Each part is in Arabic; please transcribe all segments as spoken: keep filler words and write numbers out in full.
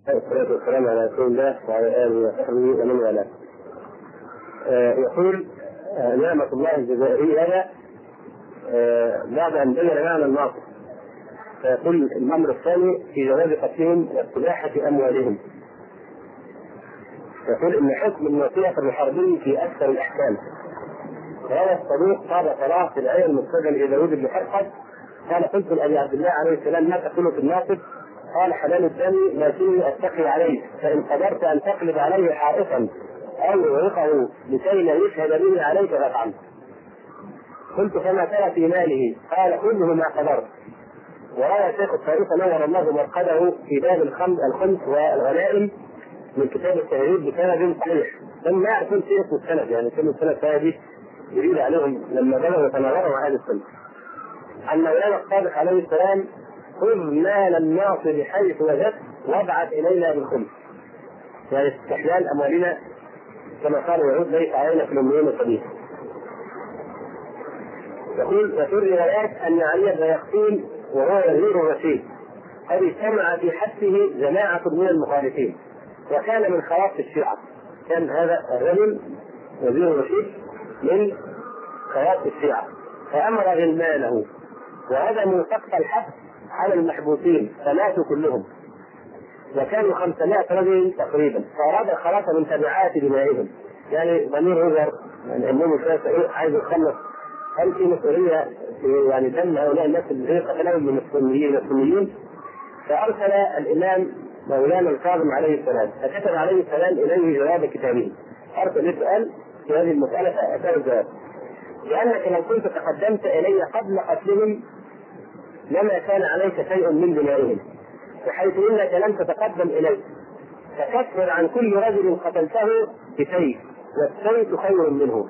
والصلاة والسلام على رسول الله وعلى آله وصحبه ومن والاه. يقول آه نعمة الله الجزائرية هذا آه بعد أن بين معنى الناقص، فيقول الأمر الثاني في جواز قتلهم واستباحة أموالهم. يقول إن حكم النصيحة الحربي في أكثر الأحكام. هذا الصديق قال صلاح في الآية المستدل إلى داود بن حرقد قال قلت لأبي عبد الله عليه السلام ما تقول في الناقص؟ قال حلال الدم لكني أتقي عليه، فإن قدرت أن تقلب عليه حائطا أو يغرقه لكي لا يشهد به عليك فافعل. قلت فما ترى في ماله؟ قال كله ما قدرت. وروى شيخ الطريق نور الله مرقده في باب الخمس والغنائم من كتاب التهذيب بسند صحيح. ثم يكون في اسم السند، يعني كل السند هذه يريد عليهم لما بلغوا وتناوروا هذا السند. عن مولانا الصادق عليه السلام خذ مال الناس بحيث وجدت وابعث الينا بالخمس، يعني استحلال اموالنا كما قال اليهود ليس علينا في الاميين القديم. يقول وفي الروايات ان علي بن يقين وهو وزير الرشيد قد اجتمع في حبسه جماعه من المخالفين، وكان من خواص الشيعه. كان هذا الرجل وزير الرشيد من خواص الشيعه، فامر غلمانه وهدموا سقف الحبس على المحبوسين فماتوا كلهم، وكانوا خمسمائة رجل تقريبا، فأراد الخلاص من تبعات دمائهم. يعني ضمير نظر يعني أنهم عايز يخلص، هل في مسؤولية في يعني دم هؤلاء الناس اللي قتلهم من السنيين السنيين؟ فأرسل الإمام مولانا الكاظم عليه السلام، فكتب عليه السلام إليه جواب كتابه. أرسل يسأل في هذه المسألة فأتاه الجواب: لأنك لو كنت تقدمت إلي قبل قتلهم لما كان عليك شيء من دمائهم، بحيث انك لم تتقدم اليه، فكفر عن كل رجل قتلته بسيف، والسيف خير منه.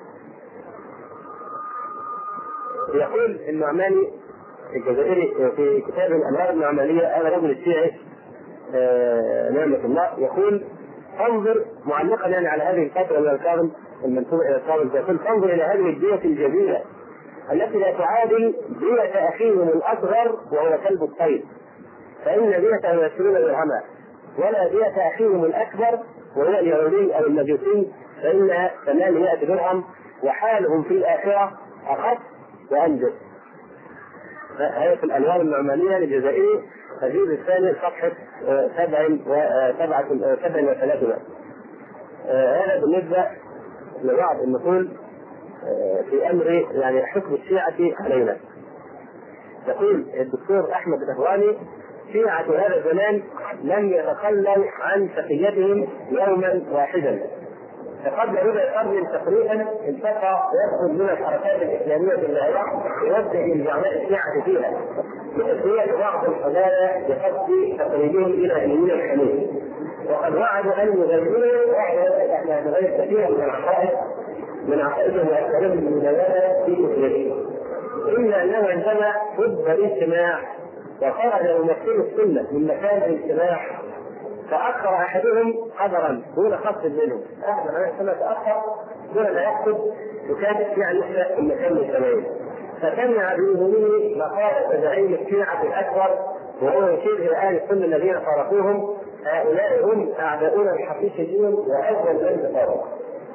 يقول النعماني الجزائري في كتاب الامراض النعمانيه، هذا رجل الشيعي آه نعمه الله، يقول انظر معلقا يعني على هذه الفتره من الكاظم المنسوبه الى الكاظم، يقول انظر الى هذه الدية الجميله التي لا تعادل دية اخيهم الاصغر وهو كلب الطير، فإن ديته يمثلون درهما، ولا دية أخيهم الأكبر وهو اليهودي أو المجوسي فإنها ثمانمائة درهم، وحالهم في الآخرة أخف وأنجز. هذه في الأنوار النعمانية للجزائري الجزء الثاني صفحة سبع وسبعة سبع وثلاثون. هذا بالنسبة لبعض النقول في أمر يعني حكم الشيعة علينا. يقول الدكتور أحمد الأهواني: شيعة هذا الزمان لم يتخلوا عن تقيتهم يوما واحدا، فقبل ربع قرن تقريبا التقى يخرج من الحركات الإسلامية في العراق يوجه الجماعات الشيعة فيها لتسوية بعض القضايا بقصد تقريبهم إلى ديننا الحنيف، وقد وعدوا أن يغيروا وعدوا احنا نغير كثيرا من العقائد من عقائدهم وأسئلتهم المدونة في مسلمين، إلا أنه عندما ضد الاجتماع وخرج ممثل السنة من مكان الاجتماع تأخر أحدهم قدرا دون خط منهم، أحد عندما تأخر دون أن يقصد يكافئ يعني في المكان الاجتماعي، فسمع بأذنه مقالة زعيم الشيعة الأكبر وهو يشير إلى أهل السنة الذين فارقوهم: هؤلاء هم أعداؤنا الحقيقيين وأول من تفارقوا.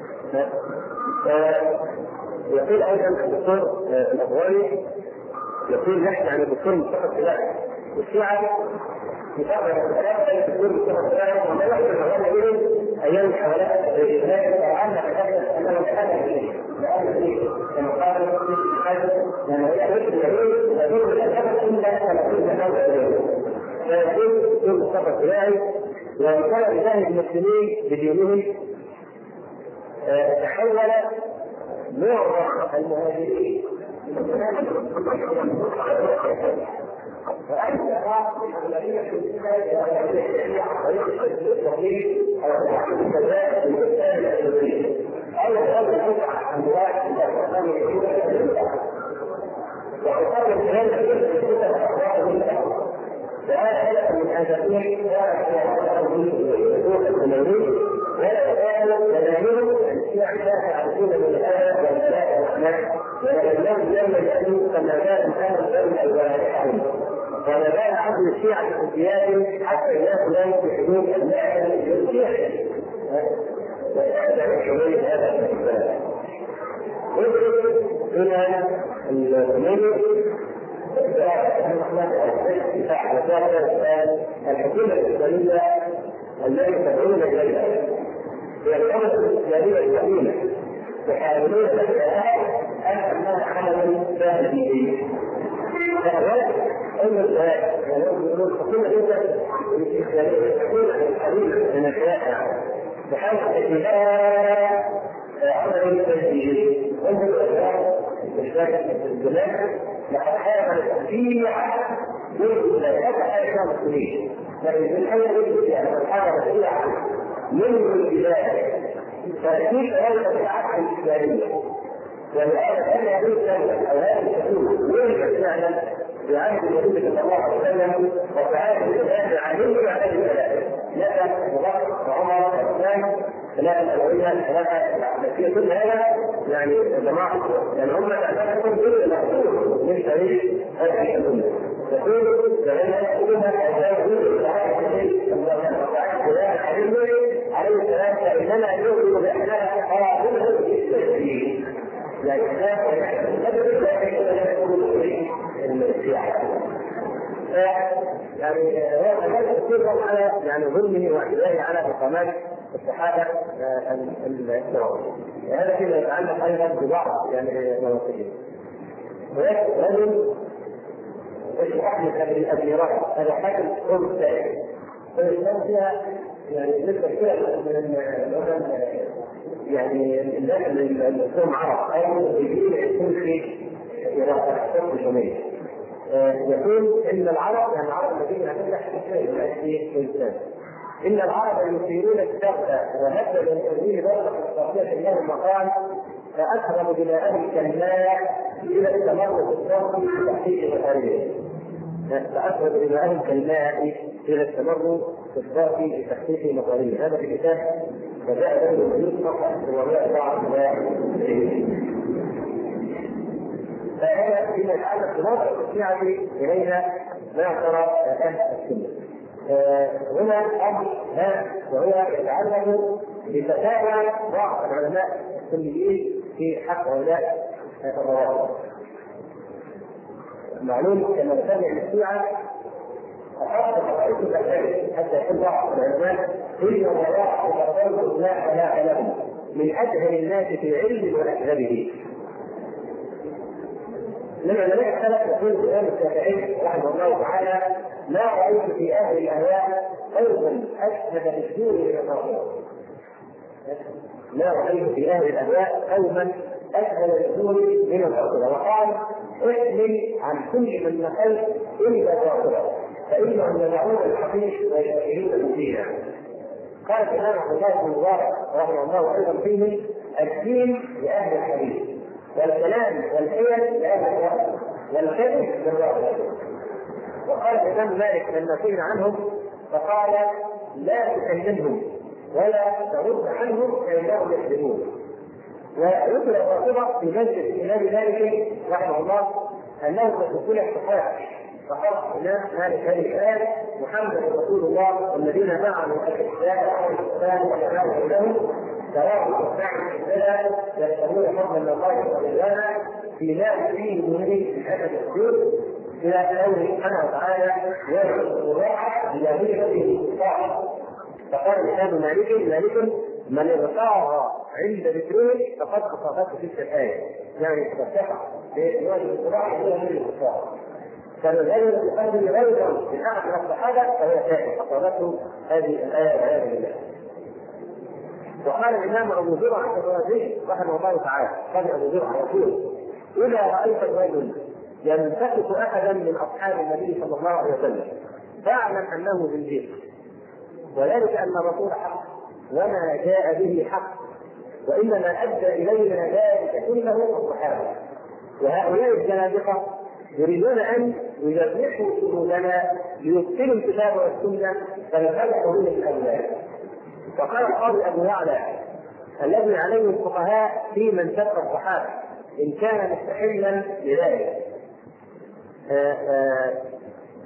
يقول أيضا الدكتور الأفغاني، يقول نحكي عن الدكتور مصطفى السلاح والشيعة متابعة الثلاثة الدكتور مصطفى السلاح وما يحصل مغانا بهم أيام الحوالات الإسلامية فعلنا بحثنا أنه كان إليه لأن إليه كما قال المصطفى الحاجة لأنه يحدث إليه ويقول الأسفل إلا أن نكون نحاول إليه. فيقول الدكتور مصطفى السلاح: وكان بجانب المسلمين بدينهم تحول معظم المهاجرين وأنت العملية في الإسلام طريق التطبيق أو التحكم الكذاب للإسلام الأساسي أو هذا الوضع عن واحد من الأحكام الأساسية وحصل الكلام في وهذا من أساسية ولا يزال مدامهم الشيعة يعرفون من الآية والإسلام والإسلام ولكنهم لم يجدوا كما كان الآن بين الجوارحهم ونبال عدد الشيعة في الزيادة حتى لا تنام في حدود المائة الشيعة. هذا الكلام. هنا الخميني الحكومة الإسلامية التي تدعون إليها هي الحكومة الإسلامية القديمة يحاولون تحقيقها أنها عمل فاسد. فهذا أمر يعني يقولون الحكومة الإسلامية الحكومة القديمة من الشائع بحيث تحقيقها عمل فاسد. انظر إلى استشهاد الدماغ لقد حاول التشريع منذ ثلاثة آلاف سنين، لكن من أين يجب أن تحاول التشريع منذ البداية تأكيد هذه العقل الإسلامية ولهذا كان هذه الدولة أو هذه الحكومة يجب فعلا بعهد النبي صلى الله عليه وسلم وبعهد الإسلام عليه وعلى الثلاثة لك أبو وعمر وعثمان ثلاثة الأولياء ثلاثة العباسية كل هذا يعني جماعة يعني هم تعتبرون جزء مخصوص من تاريخ هذه الأمة. يقول لأن الأمة لا يجوز لها الشيء عليه السلام فإنما يؤمن بأنها قائمة بالتسليم. لا يحتاج لا يكون السياحة. يعني هذا كثير على يعني ظلمه واعتدائه على مقامات الصحابة الكرام. هذا فيما يتعلق أيضا ببعض يعني مناطقهم. هناك رجل اسمه أحمد بن أبي راشد هذا حاكم قوم السائل. فالإسلام فيها يعني بالنسبة كثيرة من يعني الناس اللي هم عرب أو يجيب يكون في إراق الشمالية. يقول إن العرب يعني العرب الذين يفتح في الإسلام إن العرب يثيرون الشرق وهدد التنزيل درجة الصافية الله المقام فأكرم دماءهم كالماء إلى التمرد الصافي في تحقيق مخارجه. فأكرم دماءهم كالماء إلى التمرد الصافي في تحقيق مخارجه. هذا في كتاب فجاء له الوجود فقط وهو فهذا فيما يتعلق بنظرة الشيعة إليها ما ترى أهل السنة. هنا أمر هام وهو يتعلق بفتاوى بعض العلماء السنيين في حق هؤلاء الروافض. معلوم كما نتابع الشيعة أخذت رئيس الأسئلة حتى يكون بعض العلماء إن الروافض تقول لا خلاق لهم من أجهل الناس في علم وأكذبه. لما لا يختلف يقول الإمام الشافعي رحمه الله تعالى ما رأيت في أهل الأهواء قوما أشهد بالسوء من الرافضة. ما رأيت في أهل الأهواء قوما أشهد بالسوء من الرافضة. وقال احمل عن كل من نقلت إلا الرافضة فإنهم يدعون الحقيق ويستحيلون فيها. قال الإمام عبد الله بن مبارك رحمه الله أيضا فيه الدين لأهل الحديث والكلام والحيل لأهل الرأي والكذب للرأي. وقال الإمام مالك لما سئل عنهم فقال لا تكلمهم ولا ترد عنهم فإنهم يكذبون. ويذكر الرافضة في مسجد الإمام مالك رحمه الله أنهم يتركون الصحابة فقال الإمام مالك هذه الآية محمد رسول الله والذين معه الأشداء على الإسلام ويعلمون لهم سواء الإسلام الإسلام يشترون فضلا من الله ورضوانا في لا فيه منه في هذا السجود إلى قوله سبحانه وتعالى يرزق الراحة بجميع الكفار. فقال الإمام مالك مالك من ارتاع عند ذكره فقد خطفته تلك الآية يعني ارتاح بواجب الراحة إلى جميع الكفار. فالغير يقدم غيرا من أحد الصحابة فهو كافر خطفته هذه الآية والعياذ بالله. وقال الإمام أبو زرعة الرازي رحمه الله تعالى قال أبو زرعة يقول إذا رأيت الرجل ينتقص أحدا من أصحاب النبي صلى الله عليه وسلم فاعلم أنه زنديق وذلك أن الرسول حق وما جاء به حق وإنما أدى إلينا ذلك كله الصحابة. وهؤلاء الزنادقة يريدون أن يجرحوا سبلنا ليبطلوا الكتاب والسنة فنفرحوا به الأولاد. وقال القاضي أبو يعلى الذي عليه الفقهاء في من سب الصحابة إن كان مستحلا لذلك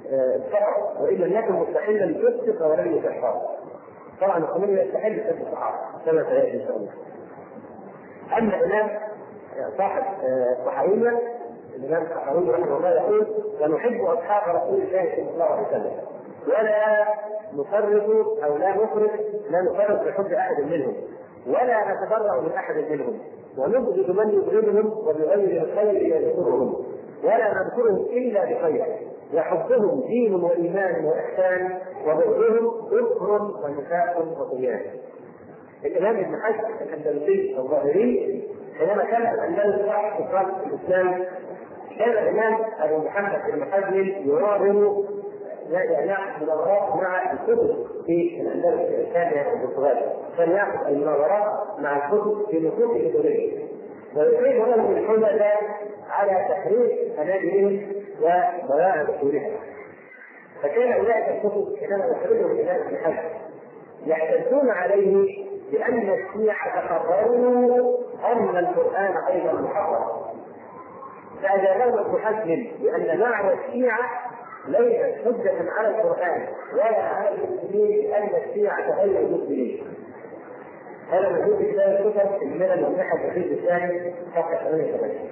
الصحة، وإن لم يكن مستحلا لتفسق ولم يصحها. طبعا الخميني يستحل تفسق الصحابة كما سيأتي إن شاء الله. أما الإمام صاحب الصحوية الإمام الصحوي رحمه الله يقول: ونحب أصحاب رسول الله صلى الله عليه وسلم ولا نفرط أو لا نفرط لا نفرط في حب أحد منهم ولا نتبرأ من أحد منهم ونبغض من يبغضهم وبغير الخير يذكرهم ولا نذكرهم إلا بخير وحبهم دين وإيمان وإحسان وبغضهم كفر ونفاق وطغيان. الإمام ابن حزم الأندلسي الظاهري حينما كان الأندلس صاحب فصل الإسلام كان الإمام أبو محمد بن حزم يراهن يأخذ مناظرات مع الكتب في الأندلس الثانية البرتغال، كان يأخذ المناظرات مع الكتب في نصوص الكتبية ويقيم لهم الحجة على تحريف أناجهم وضياع أصولها. فكان أولئك الكتب حينما تخرجهم الإمام ابن حزم يحتجون عليه بأن الشيعة تقرروا أن القرآن أيضا محرم، فأجابهم ابن حزم بأن معنى الشيعة ليست حجة على القرآن ولا على المسلمين بأن الشيعة غير المسلمين. هذا موجود في كتاب الكتب الملل والنحو في الجزء الثاني صفحة ثمانية وثمانين.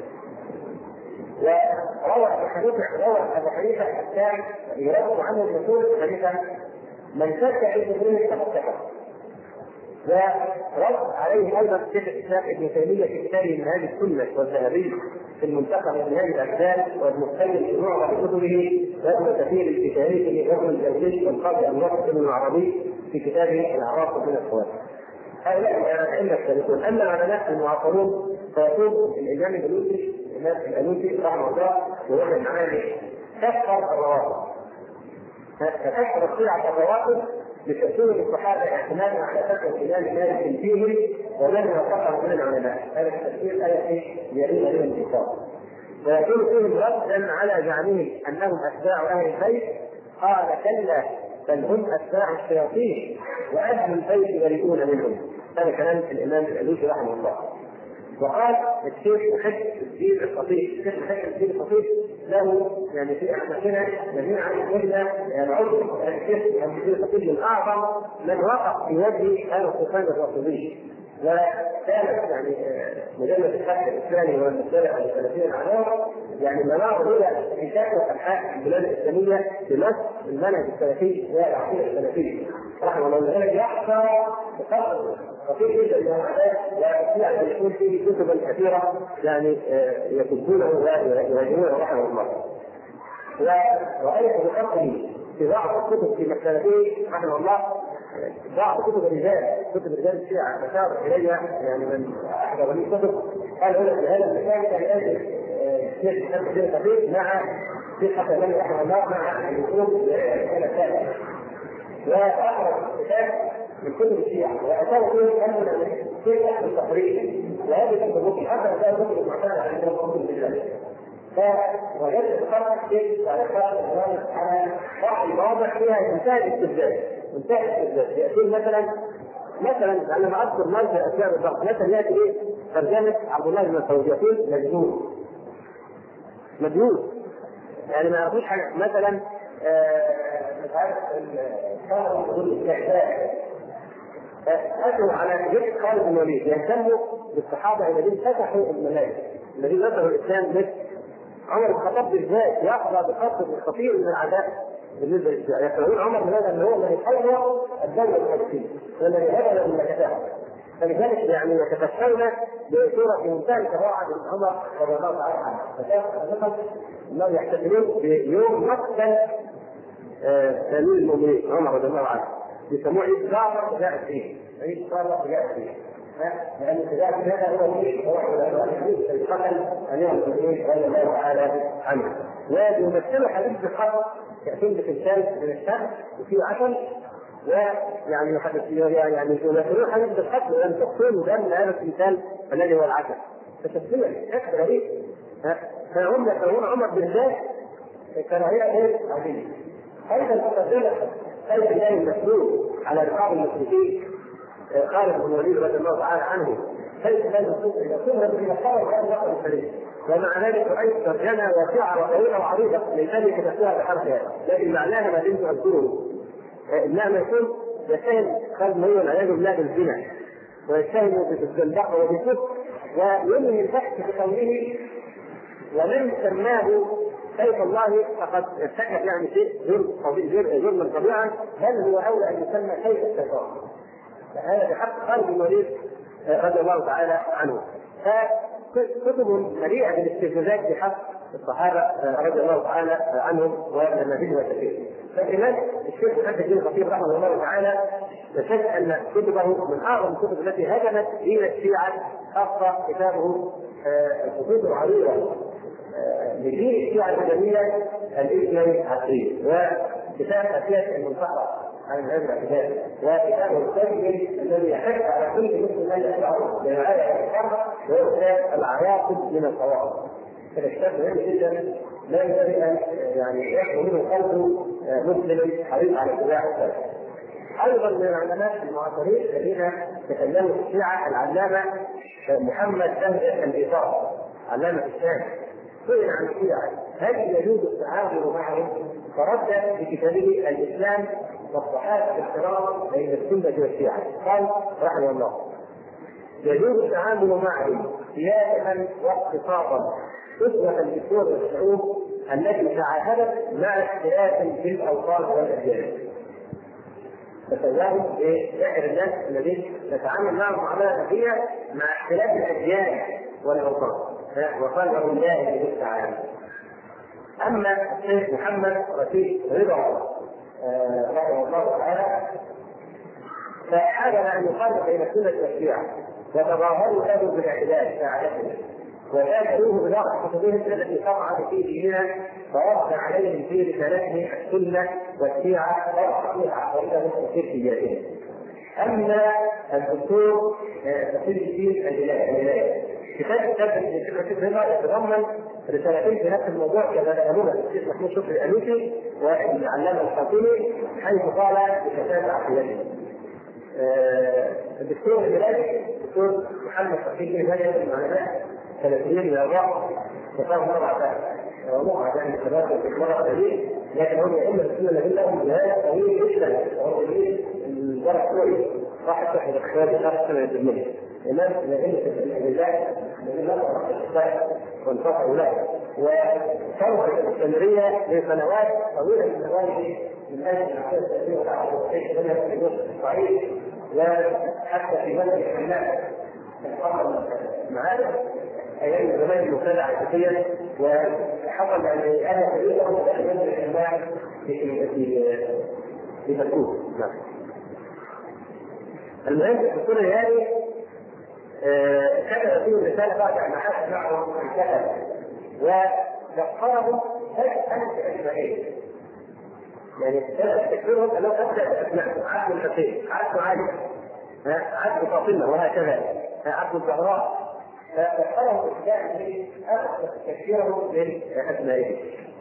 وروى أبو حنيفة روى أبو حنيفة الحكام يرد عنه الرسول حنيفة من شك في مسلمين فقد كفر. ورد عليه ايضا شيخ الاسلام ابن تيميه في كتابه منهاج السنه والذهبي في المنتقى من منهاج الابدان والمختلف في معظم كتبه وابن كثير في تاريخه وابن الجوزي والقاضي الوقت بن العربي في كتابه الاعراف من الخوارج. هؤلاء الائمه السابقون. اما العلماء المعاصرون فيقول الامام الالوسي الامام الالوسي رحمه الله وهو المعاني كفر الروافض، فكفر الشيعه الروافض لتأثير الصحابة اعتمادا على فتوى الإمام مالك فيهم ومن وافقه من العلماء. هذا التفسير آية يليق به الانتصار. ويكون فيهم ردا على زعمهم أنهم أتباع أهل البيت. قال: كلا بل هم أتباع الشياطين وأهل البيت بريئون منهم. هذا كلام الإمام الألوسي رحمه الله. وقال الشيخ محب الدين الخطيب، الشيخ محب الدين الخطيب له يعني في أحداثنا جميعا قلنا العرض الشيخ الدين الخطيب من أعظم من وقف في وجه هذا الطوفان الرافضي، وكانت يعني مجلة الفتح الإسلامي والمسألة على الثلاثين العلاوة يعني منار إلى انتشار أنحاء البلاد الإسلامية بنص المنهج السلفي والعقيدة السلفية رحمه الله. ولذلك يحصى بقدر خطير جدا من هذا ويستطيع أن يكون فيه كتبا كثيرة يعني يكتبونه ويهاجمونه رحمه الله. ورأيت بخطه في بعض الكتب في مكتبته رحمه الله بعض كتب الرجال كتب الرجال الشيعة أشار إليها يعني من أحضر لي كتب قال هنا في هذا المكان كان يأتي الشيخ محمد الدين الخطيب مع الشيخ حسن بن رحمه الله مع الوصول إلى الثالث وأخرج كتاب من كتب الشيعة وأتاه فيه أن الشيخ أحد التقريب وهذه الكتب حتى كان كتب المعتمدة عند الرسول بالله. فوجدت فرق في تعريفات الإمام على رأي واضح فيها منتهى الاستبداد منتهى الاستبداد. يأتي مثلا مثلا أنا ما أذكر مالك أسباب الضغط مثلا يأتي إيه ترجمة عبد الله بن مسعود يقول مجنون مجنون يعني ما يعرفوش حاجة. مثلا مش عارف كان يقول الاستعداد أتوا على جيش خالد بن الوليد يهتموا بالصحابة الذين فتحوا الممالك الذين نزلوا الإسلام مثل عمر بن الخطاب بالذات يأخذ بخطة الخطير من العداء بالنسبة للشيعة. يقولون عمر بن هذا أنه هو من يحرر الدولة الفلسطينية والذي هدد المملكتها. فلذلك يعني يتفشون بصورة في منتهى الكراهة من عمر رضي الله تعالى عنه. فكان أنهم يحتفلون بيوم مقتل أمير المؤمنين عمر رضي الله عنه يسموه عيد صار فجاء الدين عيد صار فجاء الدين لأن التجاهل هذا هو الشيء هو القتل أمير المؤمنين رضي الله تعالى عنه. ويمثل حديث بالخط يأتون بتمثال من الشمس وفيه عسل ويعني يعني يمثلون حديث بالخط لأن تقتلوا دم هذا التمثال الذي هو العسل. فتمثيل شكل غريب. فهم يكرهون عمر بالذات كراهية غير عادية. أيضا تقدمت سيد الله المسلول على رقاب المشركين خالد بن الوليد رضي الله تعالى عنه. سيد الله المسلول إذا كنا في مقام هذا الوقت الخليل ومع ذلك رأيت ترجمة واسعة وطويلة وعريضة لذلك كتبتها بحرفها، لكن معناها ما دمت أذكره إنها ما يكون يتهم خالد مهيب والعياذ بالله بالزنا، ويتهم بالزندقة وبالكفر، وينهي البحث بقوله ومن سماه سيف الله فقد ارتكب يعني شيء جرما طبيعا، بل هو اولى ان يسمى سيف الشيطان. هذا بحق خالد بن الوليد رضي الله تعالى عنه. فكتب مليئه بالاستفزازات بحق الصحابه رضي الله تعالى عنهم ونماذجهم الكثير. فالامام الشيخ محمد الدين الخطيب رحمه الله تعالى يشهد ان كتبه من اعظم الكتب التي هدمت دين الشيعه، خاصه كتابه الخطوط العريضه لدين الشيعة الإسلامية الإسلامي العقلي، وكتاب أساس المنصحة عن هذا الاعتدال، وكتابه الثاني الذي يحث على كل مسلم أن يقرأه لرعاية الحرب، وهو كتاب العواقب من الصواب. هذا كتاب مهم جدا لا ينبغي أن يعني يخلو منه قلب مسلم حريص على اتباع السلف. أيضا من العلماء المعاصرين الذين تكلموا في الشيعة العلامة محمد بهجة البيطار، علامة الشام، سئل عن الشيعة هل يجوز التعامل معهم؟ فرد في كتابه الاسلام والصحابه الكرام بين السنه والشيعه، قال رحمه الله: يجوز التعامل معهم سياسه واقتصادا اسوه للدول والشعوب التي تعاهدت مع اختلاف في الاوطان والاديان. فتزاوج بسائر الناس الذين نتعامل معهم معامله اخيه مع اختلاف الاديان والاوطان، وقال له الله في التعامل. اما الشيخ محمد رشيد رضا رحمه الله تعالى فحاول ان يفرق بين السنه والشيعه، وتظاهروا له بالاعتدال ساعته، وكانوه بنقص كتبهم التي قطعت في ديننا، فرد عليهم في رسالته السنه والشيعه وصحيح عقيدتهم وشركياتهم. اما الدكتور تقي الدين الهلالي كتاب كتاب الرضا يتضمن رسالتين في نفس الموضوع كما نقلوها الشيخ محمود شكري الأنوسي والعلامة الخطيبي، حيث قال بكتاب عقيدته. الدكتور الهلالي الدكتور محمد تقي الهلالي من علماء ثلاثين من الرعب، وصار مرة ومقعد عن الثلاثة في مرة قليل، لكن هم يئمة السنة الذين لهم جهاز طويل جدا وهو جميل الورق كويس راح تحت الاختيار بخمس سنة بالمية. الناس لأن الإنسان الذين لهم الشفاء وانتصروا له، وصاروا الاستمرارية لسنوات طويلة من الوالد من أجل العقيدة التأثير والعقيدة التأثير منها في الجزء الصعيد، وحتى في مدى الحملات حصل معانا أيام زمان المخادعة الشخصية، وحصل أن أنا كبير لهم داخل مدى الحملات في في مكتوب. المهم الدكتور الهلالي كتب فيه رسالة بعد أن حدث معهم الكتب، وذكرهم أنت أسمائين، يعني تكفيرهم أنهم أبدأ أسماء عبد الحسين، عبد علي، عبد فاطمة، وهكذا عبد الزهراء، فذكرهم إسلام أخذ تكفيرهم من أسمائهم.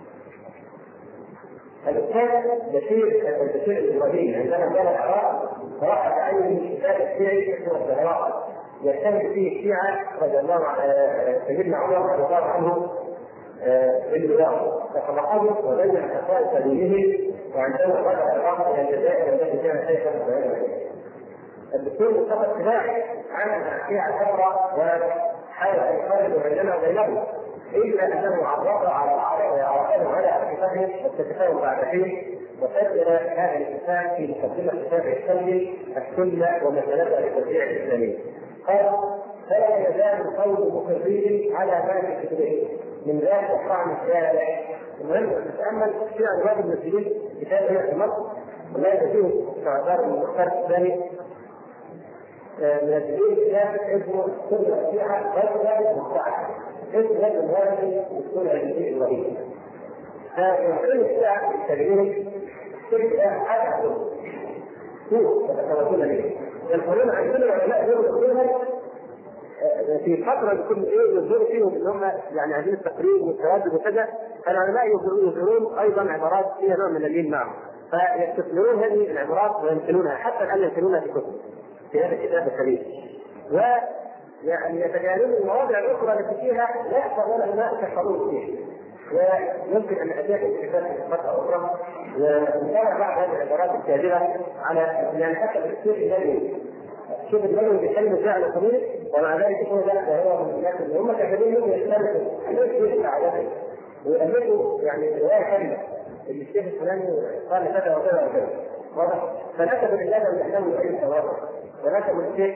الأستاذ بشير بشير الإبراهيمي عندما كان العراق راح تعين من كتاب الشيعي اسمه الزهراء، يجتهد فيه الشيعة رضي الله عنه سيدنا عمر رضي الله عنه بالبلاغ، فطبقه وبين خصائص دينه، وعندما رجع العراق الى الجزائر التي كان شيخا الدكتور مصطفى السباعي عمل مع الشيعة الأخرى وحاول أن يقارب بيننا وبينهم، إلا أنه عرض على عرضه على اتفاقهم والتفاهم بعد حين، وسجل هذا الاتفاق في مقدمة كتابه السلمي السنة ومسألتها للتشريع الإسلامي. قال: فلا يزال القول مقرين على ما في كتبه من ذات الطعن الشارع. المهم أن تتأمل في أنواع المسلمين كتابه في مصر، ولا يجوز استعداد المختار الثاني من الدين كتاب اسمه السنة الشيعة غير مستعد، اسم هذا الوالد السنة الدين الرهيب. فالسنة الشيعة التجريد تبقى حاجة سوء تتوصل إليه. يقولون عندنا العلماء يقولون في فترة يكون ايه يظهروا فيهم ان هم يعني عايزين التقريب والتواجد وكذا، فالعلماء يظهرون ايضا عبارات فيها نوع من اللين معهم، فيستثمرون هذه العبارات ويمكنونها حتى الان يمكنونها في كتب في هذا الكتاب الكريم. يعني يتجاهلون المواضع الاخرى التي فيها لا يحفظون الماء كالحروب فيه. ويمكن ان اتاك بكتاب فتره اخرى ونتابع بعض هذه العبارات الكاذبه على يعني حتى الشيخ البدوي. الشيخ البدوي بيتكلم فعلا طويل ومع ذلك يكون ذلك هو من الناس اللي هم كاذبين منهم يختلفوا على الشيخ عادته ويؤلفوا يعني روايه كامله اللي الشيخ الفلاني قال كذا وكذا وكذا. واضح؟ فنسبوا لله ويحتملوا اي توافق ونسبوا الشيخ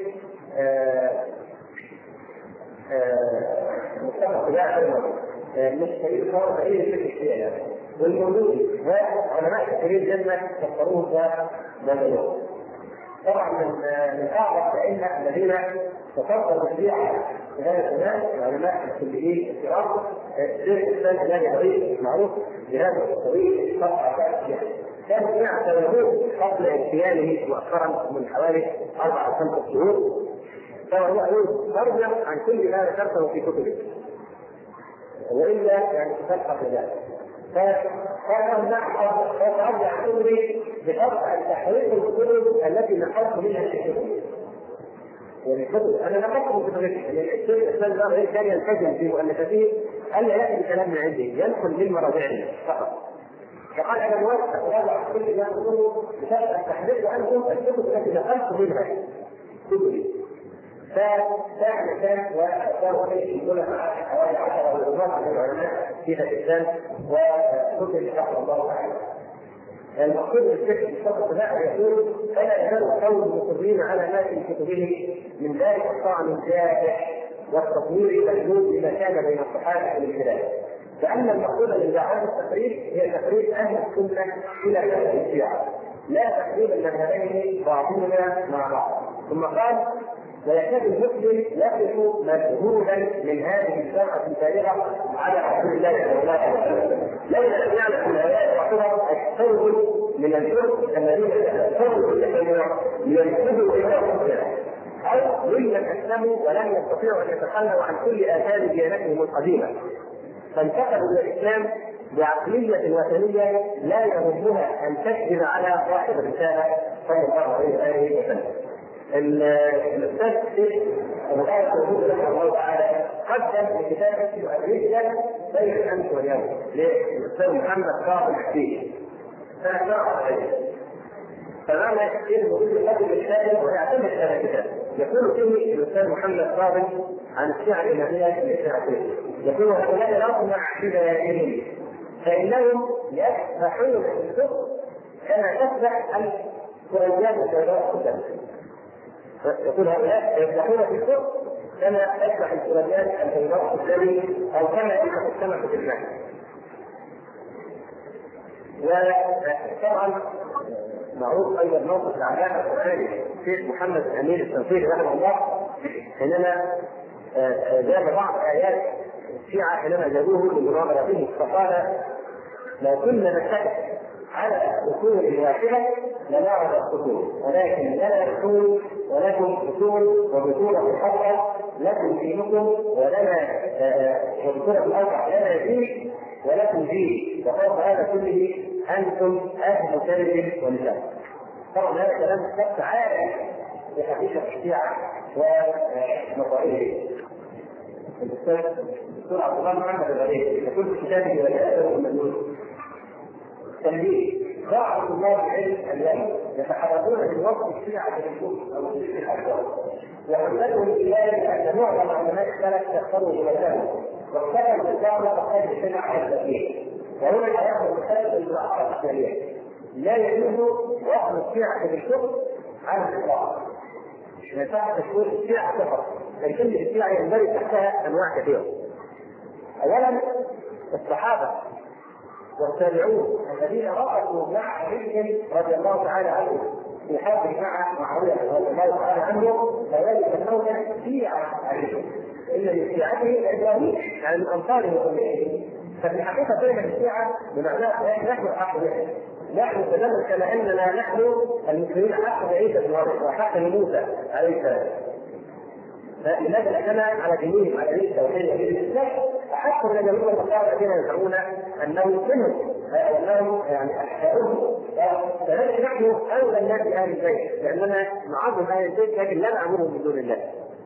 مجتمع تجاه مش شريك صار بعيد الفكر الشيعي يعني. والموجود وعلماء كثيرين جدا فسروه كمدلول. طبعا من من اعظم الائمه الذين تفضلوا الشيعه في هذا الزمان العلماء الكليين الكرام شيخ الاسلام الهادي العريض معروف بهذا الطويل شرح الشيعه. كان الشيعه سببوه قبل اغتياله مؤخرا من حوالي اربع او خمس شهور. فهو ترجم عن كل ما ذكرته في كتبه والا يعني تفقه ذلك. فكان نحفظ ارجع امري بشرط ان تحرير الكتب التي نقلت منها الكتب. يعني الكتب انا نقلت من كتبه يعني الشيخ الاسلام الغير كان يلتزم في مؤلفاته الا ياتي بكلام من عنده ينقل من مراجعه فقط. فقال انا موافق اراجع كل ما اقوله بشرط ان تحرير عنكم الكتب التي نقلت منها كتبي. فكان كان وكان يقول حوالي عشرة علماء من العلماء في هذا الاسلام وكتب رحمه الله تعالى. المقصود بالفكر بالشرط لا يقول فلا يزال القوم المصرين على ما في كتبه من ذلك الطعن الجارح والتطوير المحدود بما كان بين الصحابه والخلاف. فان المقصود من دعوات التقريب هي تقريب اهل السنه الى فهم الشيعه لا تقريب المذهبين بعضهما مع بعض. ثم قال ويكاد المسلم يقف مجهولا من هذه الشرعه البالغه على رسول الله صلى الله عليه وسلم. لولا ان يعرف الهدايه تعتبر الثور من الفرق الذين تفرقوا لينسبوا الى الاسلام او ممن اسلموا ولم يستطيعوا ان يتخلوا عن كل اثار ديانتهم القديمه فانتقلوا الى الاسلام بعقليه وثنيه لا يهمها ان تكذب على صاحب الرساله صلى الله عليه وسلم. الاستاذ الشيخ ابو طالب الوجود رحمه الله تعالى قدم لكتاب اسمه الرجله بين الامس واليوم للاستاذ محمد صاحب الحديث سنه سبعة وسبعين. فمعنى كثير وجود الكتاب الثاني ويعتمد هذا الكتاب يقول فيه الاستاذ محمد صاحب عن الشيعه الاماميه الاشاعيه يقول هؤلاء الاطمع في بيانهم فانهم يسبحون في الفقه كما تسبح الكريات والسيارات القدامى. يقول هؤلاء يسبحون في الفقه كما يسبح الكريات البيضاء القدامى او كما يسبح السمك في الماء. وطبعا معروف ايضا موقف العلامه القراني الشيخ محمد امين التنصيري رحمه الله حينما جاب بعض ايات الشيعه حينما جابوه لمناظرته فقال لو كنا نتفق على اصول واحده لنعرف الاصول ولكن لنا اصول ولكم اصول وبطوله الحق لكم دينكم ولنا وبطوله الاربع لنا دين ولكم دين وفوق هذا كله انتم اهل كذب ونفاق. طبعا هذا كلام ثبت عالي في حقيقه الشيعه ومصائبه. الاستاذ الدكتور عبد الله محمد الغريب يقول في كتابه والادب والمجنون تنبيه ضاع طلاب العلم اليوم يتحركون في وصف الشيعه بالكفر او الشرك الاكبر وحجتهم الى ان معظم علماء السلف يختاروا بمكانه واختاروا الاسلام وقد الشرع على التكليف وهنا ياخذ الخلف الاعراض الاسلاميه لا يجوز وصف الشيعه بالكفر على الاطلاق. ما ينفعش تقول الشيعه كفر لكن الشيعه يندرج تحتها انواع كثيره. اولا الصحابه والتابعون الذين رأوا مع علي رضي الله تعالى عنه في حرب مع معاوية رضي الله تعالى عنه فذلك النوع شيعة عليه إن لشيعته إبراهيم يعني من أنصاره وأمته. ففي الحقيقة بين الشيعة بمعنى نحن حق به نحن تدمر كما أننا نحن المسلمين حق بعيسى بن مريم وحق موسى عليه السلام. فلماذا اعتمد على دينهم على دين التوحيد ودين الاسلام احق من اليهود والنصارى الذين يزعمون انهم منهم وانهم يعني احياؤهم فلذلك نحن اولى الناس باهل البيت لاننا نعظم اهل البيت لكن لا نعبدهم من دون الله.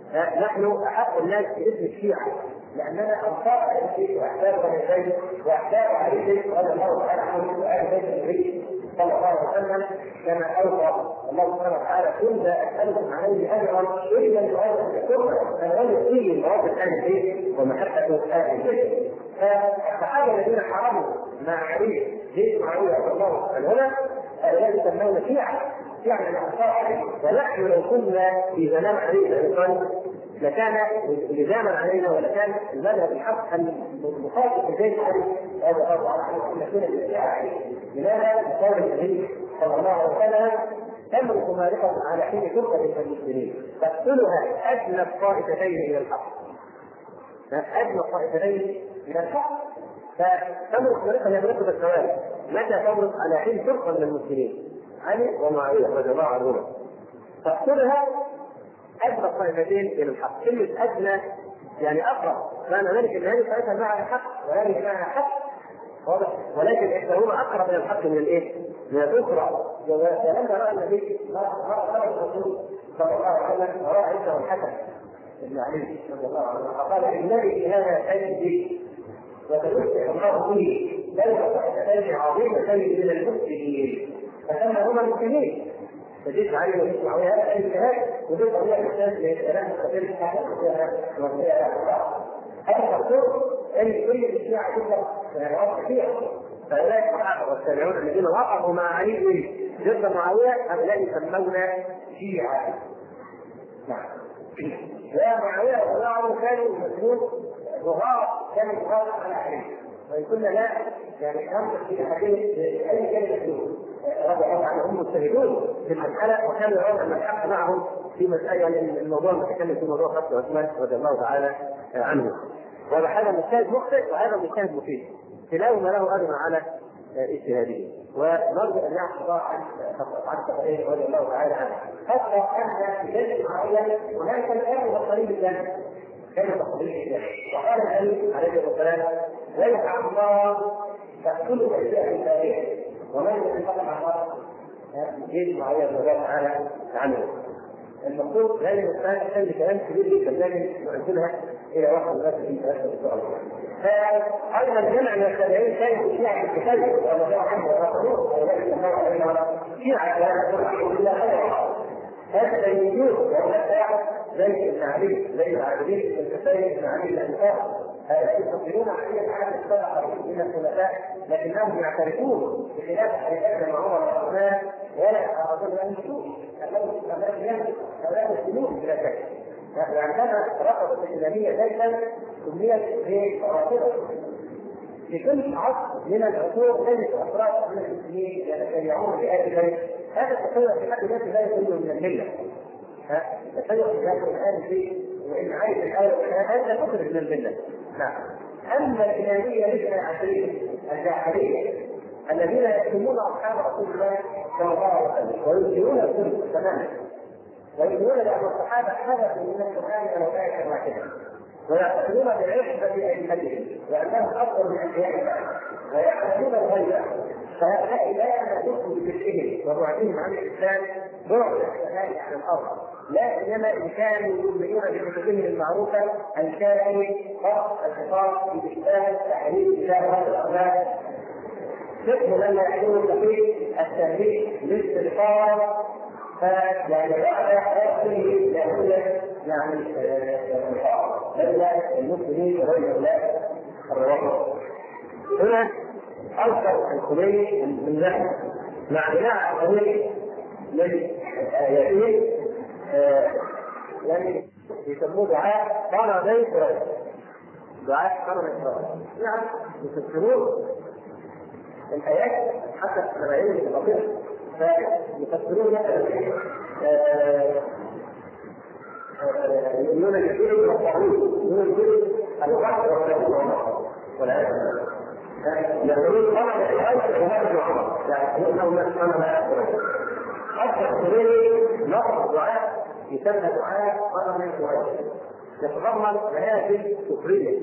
نحن احق الناس باسم الشيعه لاننا انصار اهل البيت واحباب بني البيت واحباب اهل البيت رضي الله تعالى عنهم واهل بيت النبي صلى الله عليه وسلم كما اوصى الله سبحانه وتعالى كل اسالكم عليه اجرا الا لغايه الكفر فغير فيه المواقف اهل البيت ومحبه اهل البيت. فالصحابه الذين حرموا مع علي بيت معاويه رضي الله عنهما هؤلاء يسمون شيعه يعني الانصار. ونحن لو كنا في زمان علي بن ابي طالب لكان لزاما علينا ولكان المذهب الحق ان نخالف البيت علي هذا الله عنه نكون الاشياء. لماذا؟ لقول النبي صلى الله عليه وسلم تملك مالكه على حين فرقه من المسلمين تقتلها ادنى الطائفتين الى الحق. ادنى الطائفتين الى الحق فتملك مالكه هي مالكه الثوابت. متى تملك على حين فرقه من المسلمين علي ومعاويه رضي الله عنهما تقتلها ادنى الطائفتين الى الحق. كلمه ادنى يعني اقرب، كان ذلك ان هذه الطائفه معها حق وهذه معها حق واضح، ولكن احداهما اقرب الى الحق من الايه؟ من الاخرى. فلما راى النبي راى الرسول صلى الله عليه وسلم راى عنده الحسن بن علي رضي الله عنه فقال انني في هذا سيدي وسيفتح الله به بين طائفتين عظيمتين من المسلمين فكما هما المسلمين. فجيت علي وجيت معاويه هذا الاجتهاد وجيت عليه الاساس لكلام كثير الحاجات وفيها هذا الدكتور ان كل الشيعه تطلق سنوات كثيره. فاولئك الصحابه والتابعون الذين وقفوا مع علي ضد معاويه هؤلاء يسمون شيعه. نعم. ومعاويه رضي الله عنه كانوا يسمون ظهار كانوا ظهار على علي وان كنا لا يعني ننظر في حديث اي كان يسلمون رضي الله عنهم مجتهدون في المساله وكانوا يرون ان الحق معهم في مساله يعني الموضوع المتكلم في موضوع قتل عثمان رضي الله تعالى عنه. وهذا مجتهد مخطئ وهذا مجتهد مفيد كلاهما له اجر على اجتهاده ونرجو ان يعفو الله عن خطئه رضي الله تعالى عنه. حتى ان في جلسه معينه هناك الان بطريق الله كان بطريق الله وقال النبي عليه الصلاه والسلام ويسعى الله فكل اشياء التاريخ ومن يتفق مع الله جيش معين رضي الله تعالى عنه. المقصود هذه المسألة كان كلام كبير جدا لكن نعزلها الى واحد الناس في ثلاثة السؤال. فايضا جمع من التابعين كانت شيعة التكلم ورضي عنه ورسوله ولكن الله عليه شيعة هذا يجوز وهذا زي ابن علي زي العابدين الحسين بن علي الانصار هؤلاء يفضلون عليه على السبع من الخلفاء لكنهم يعترفون بخلاف حياتنا مع عمر وعثمان ولا يتعرضون ان يشوف انهم هؤلاء مسلمون بلا شك. يعني كان رفض الاسلاميه دائما سميت برافضه. في كل عصر من العصور تجد افراد من المسلمين يتبعون بآل البيت. هذا التشيع في حد ذاته لا يخرج من المله. التشيع في ذات الآل البيت وان عايش الآل هذا يخرج من المله. نعم. اما الاماميه الاثنى عشريه الجاحليه الذين يكتمون اصحاب رسول الله صلى الله عليه وسلم وينكرون السنه تماما ويقولون بان الصحابه حدثوا من القران ولو ايه واحده ويعتقدون بعصبه ائمتهم وانهم افضل من انبياء الله ويعتقدون الغيب. فهؤلاء لا يدخلوا بفكرهم وبعدهم عن الاسلام بعد السماء عن الارض لا انما ان كانوا يؤمنون بكتبهم المعروفه الكافي فرق الخطاب باشباه تحريف كتاب الاخلاق فقه لما يحلون تحقيق التهريج بالاستغفار يعني بعد حياته يقول يعني بدل المسلمين غير اولئك الروابط. هنا اوصل الخميني من ذلك مع بناء الخميني من اياته يعني يسموه دعاء قال بيت رجل دعاء قرن اسرائيل يعني يفسرون الآيات حتى الرعيل البسيطة فيفسرون يؤمنون بالجن والطاغوت يؤمنون بالجن الوحي والعياذ بالله يقولون قال الآيات وهذا العمر يعني يؤمنون أنها حتى الخميني نص دعاء يسمى دعاء قرن اسرائيل يتضمن منازل كفرية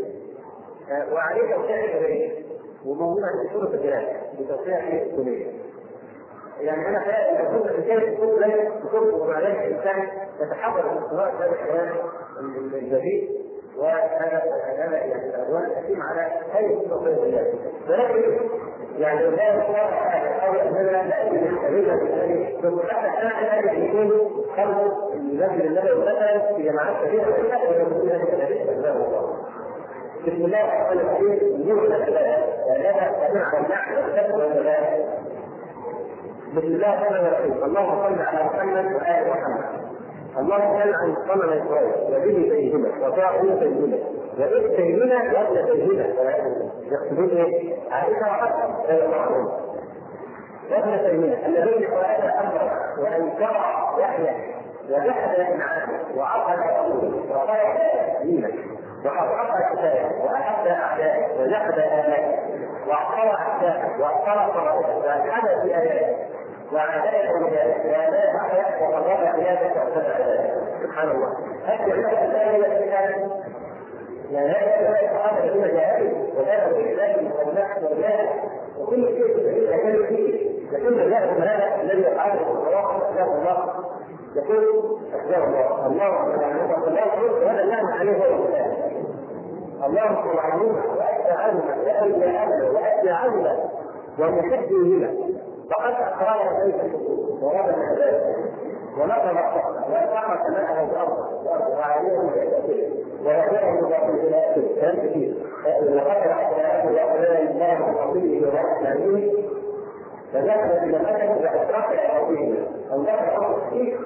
وعليه توسيع الشرعية وموضوع في سورة الجلال بتوسيع السنية. يعني انا خيال اكون الانسان يكون لك بكل وبعدين الانسان يتحول من صراع هذا الحياه الجديد، وهذا هذا يعني الادوان تقيم على هذه الصفات الله. ولكن يعني لا يستطيع او اننا لا نستغل بذلك، ثم حتى انا الان يكون خلق المسجد النبوي مثلا في جماعات كثيره ويكون هذه الاشياء. بسم الله الرحمن الرحيم. يوجد ثلاثه تبع النحو والثلاثه. بسم الله الرحمن الرحيم. اللهم صل على محمد وآل محمد. اللهم صل عن صنم اسرائيل وبه سيدنا وطاعون سيدنا وإذ سيدنا وابن سيدنا. يقصدون ايه؟ عائشه وحفصه هذا معهم. وابن سيدنا الذين قال امر وان شرع يحيى وجحد معه وعقد رسوله وقال دينك وحقق كتابه واحب اعدائه وجحد ابائه واعطى احداثه واعطى فرائضه والحد في اياته وعداء اوليائه وعداء احياء وقرب قيادته واتبع ذلك. سبحان الله. هذه الآية التي كانت يعني هذه الآية الصحابة الذين جاهدوا وجاهدوا بالإسلام والنحو والجاهد وكل شيء في كانوا فيه، لكن جاءهم هذا الذي يفعله الصراحة أسباب الله يقول أسباب الله. الله الله هذا النعم عليه هو الإسلام. الله يعلمنا وأتعلم وأتعلم وأتعلم ومحب لنا وقد أقرأ ليس الحقوق ورد الأسباب ونقل وأتعلم سماءه الأرض وعليهم ورجعهم الله إلى آخره. كلام كثير. وقد أحسن وأولى الله ورسوله ورحمه فذهب إلى مكة وأشرف إلى الله أمر كثير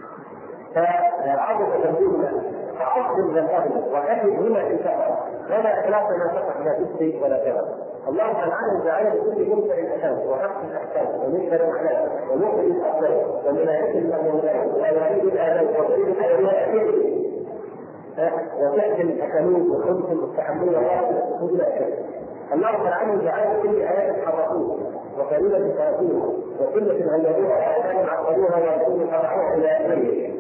فعرض تنبيهنا فعظم ذنبهما وكفي هنا في سفر ولا إخلاص ما سقط لا تسري ولا كذا. اللهم العالم جعل لكل منكر الأحكام وحق الأحكام ومنكر الأحلام ومؤمن الأقدام ومناهج الأموال وأوائل الآلام وطريق الحيوانات وتأتي الأكلون وخبز المستحملين وقال إلى آخره. اللهم العالم جعل كل آيات حرقوه وكلمة فاتوها وكلة غيروها وأحكام عقلوها ويكون فرعوها إلى آخره.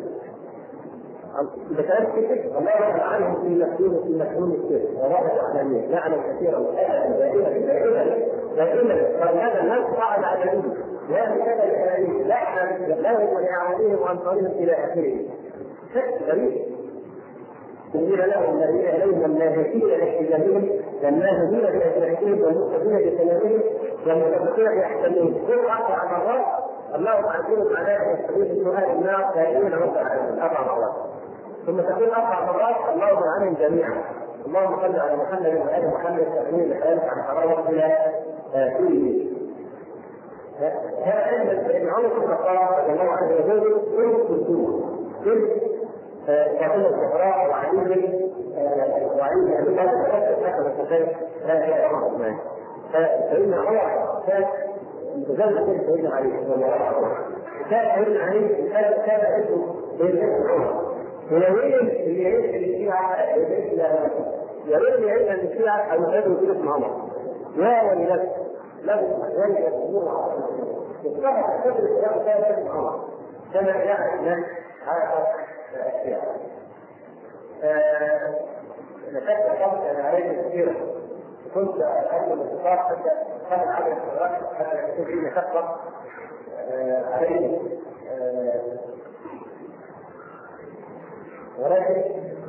بكلام كثير الله عنهم في مكتوب في مكتوب السر وواضح اعلاميه نعلم كثيرا دائما دائما دائما فهذا الناس قاعد على الدين لا هذا الكلام لا لهم ولاعمالهم وانصارهم الى اخره. شك غريب تنزيل لهم الذين اليهم الناهزين لاحتجاجهم والناهزين باسلحتهم والمقتدين بكلامهم والمتفقين باحسنهم كل اربع مرات اللهم اعطيهم على سبيل سؤال النار دائما رب العالمين اربع مرات ثم تقول اربع مرات اللهم عنهم جميعا. اللهم صل على محمد وآل محمد تأمين الحياة عن حرام الى كل شيء. هذا علم ابن عمر بن الخطاب رضي الله عنه يقول كل كل كل كان الزهراء وعلي وعلي ابي طالب حسب التفسير هذا الامر فإن عمر كان متزوج سيدنا علي رضي الله عنه. كان سيدنا علي كان كان اسمه سيدنا عمر. ويريد اللي يعيش في الشيعة يريد اللي يعيش في الشيعة أن يعيدوا في اسم عمر يا ولي له أحيان يكون عمر يستطيع أن تدرس له كان اسم عمر كما جاء الناس هذا الشيعة. نشأت خمسة أنا عليه كثيرا كنت أحب الاتفاق حتى كان عدد الصغيرات حتى يكون في مشقة عليه ولكن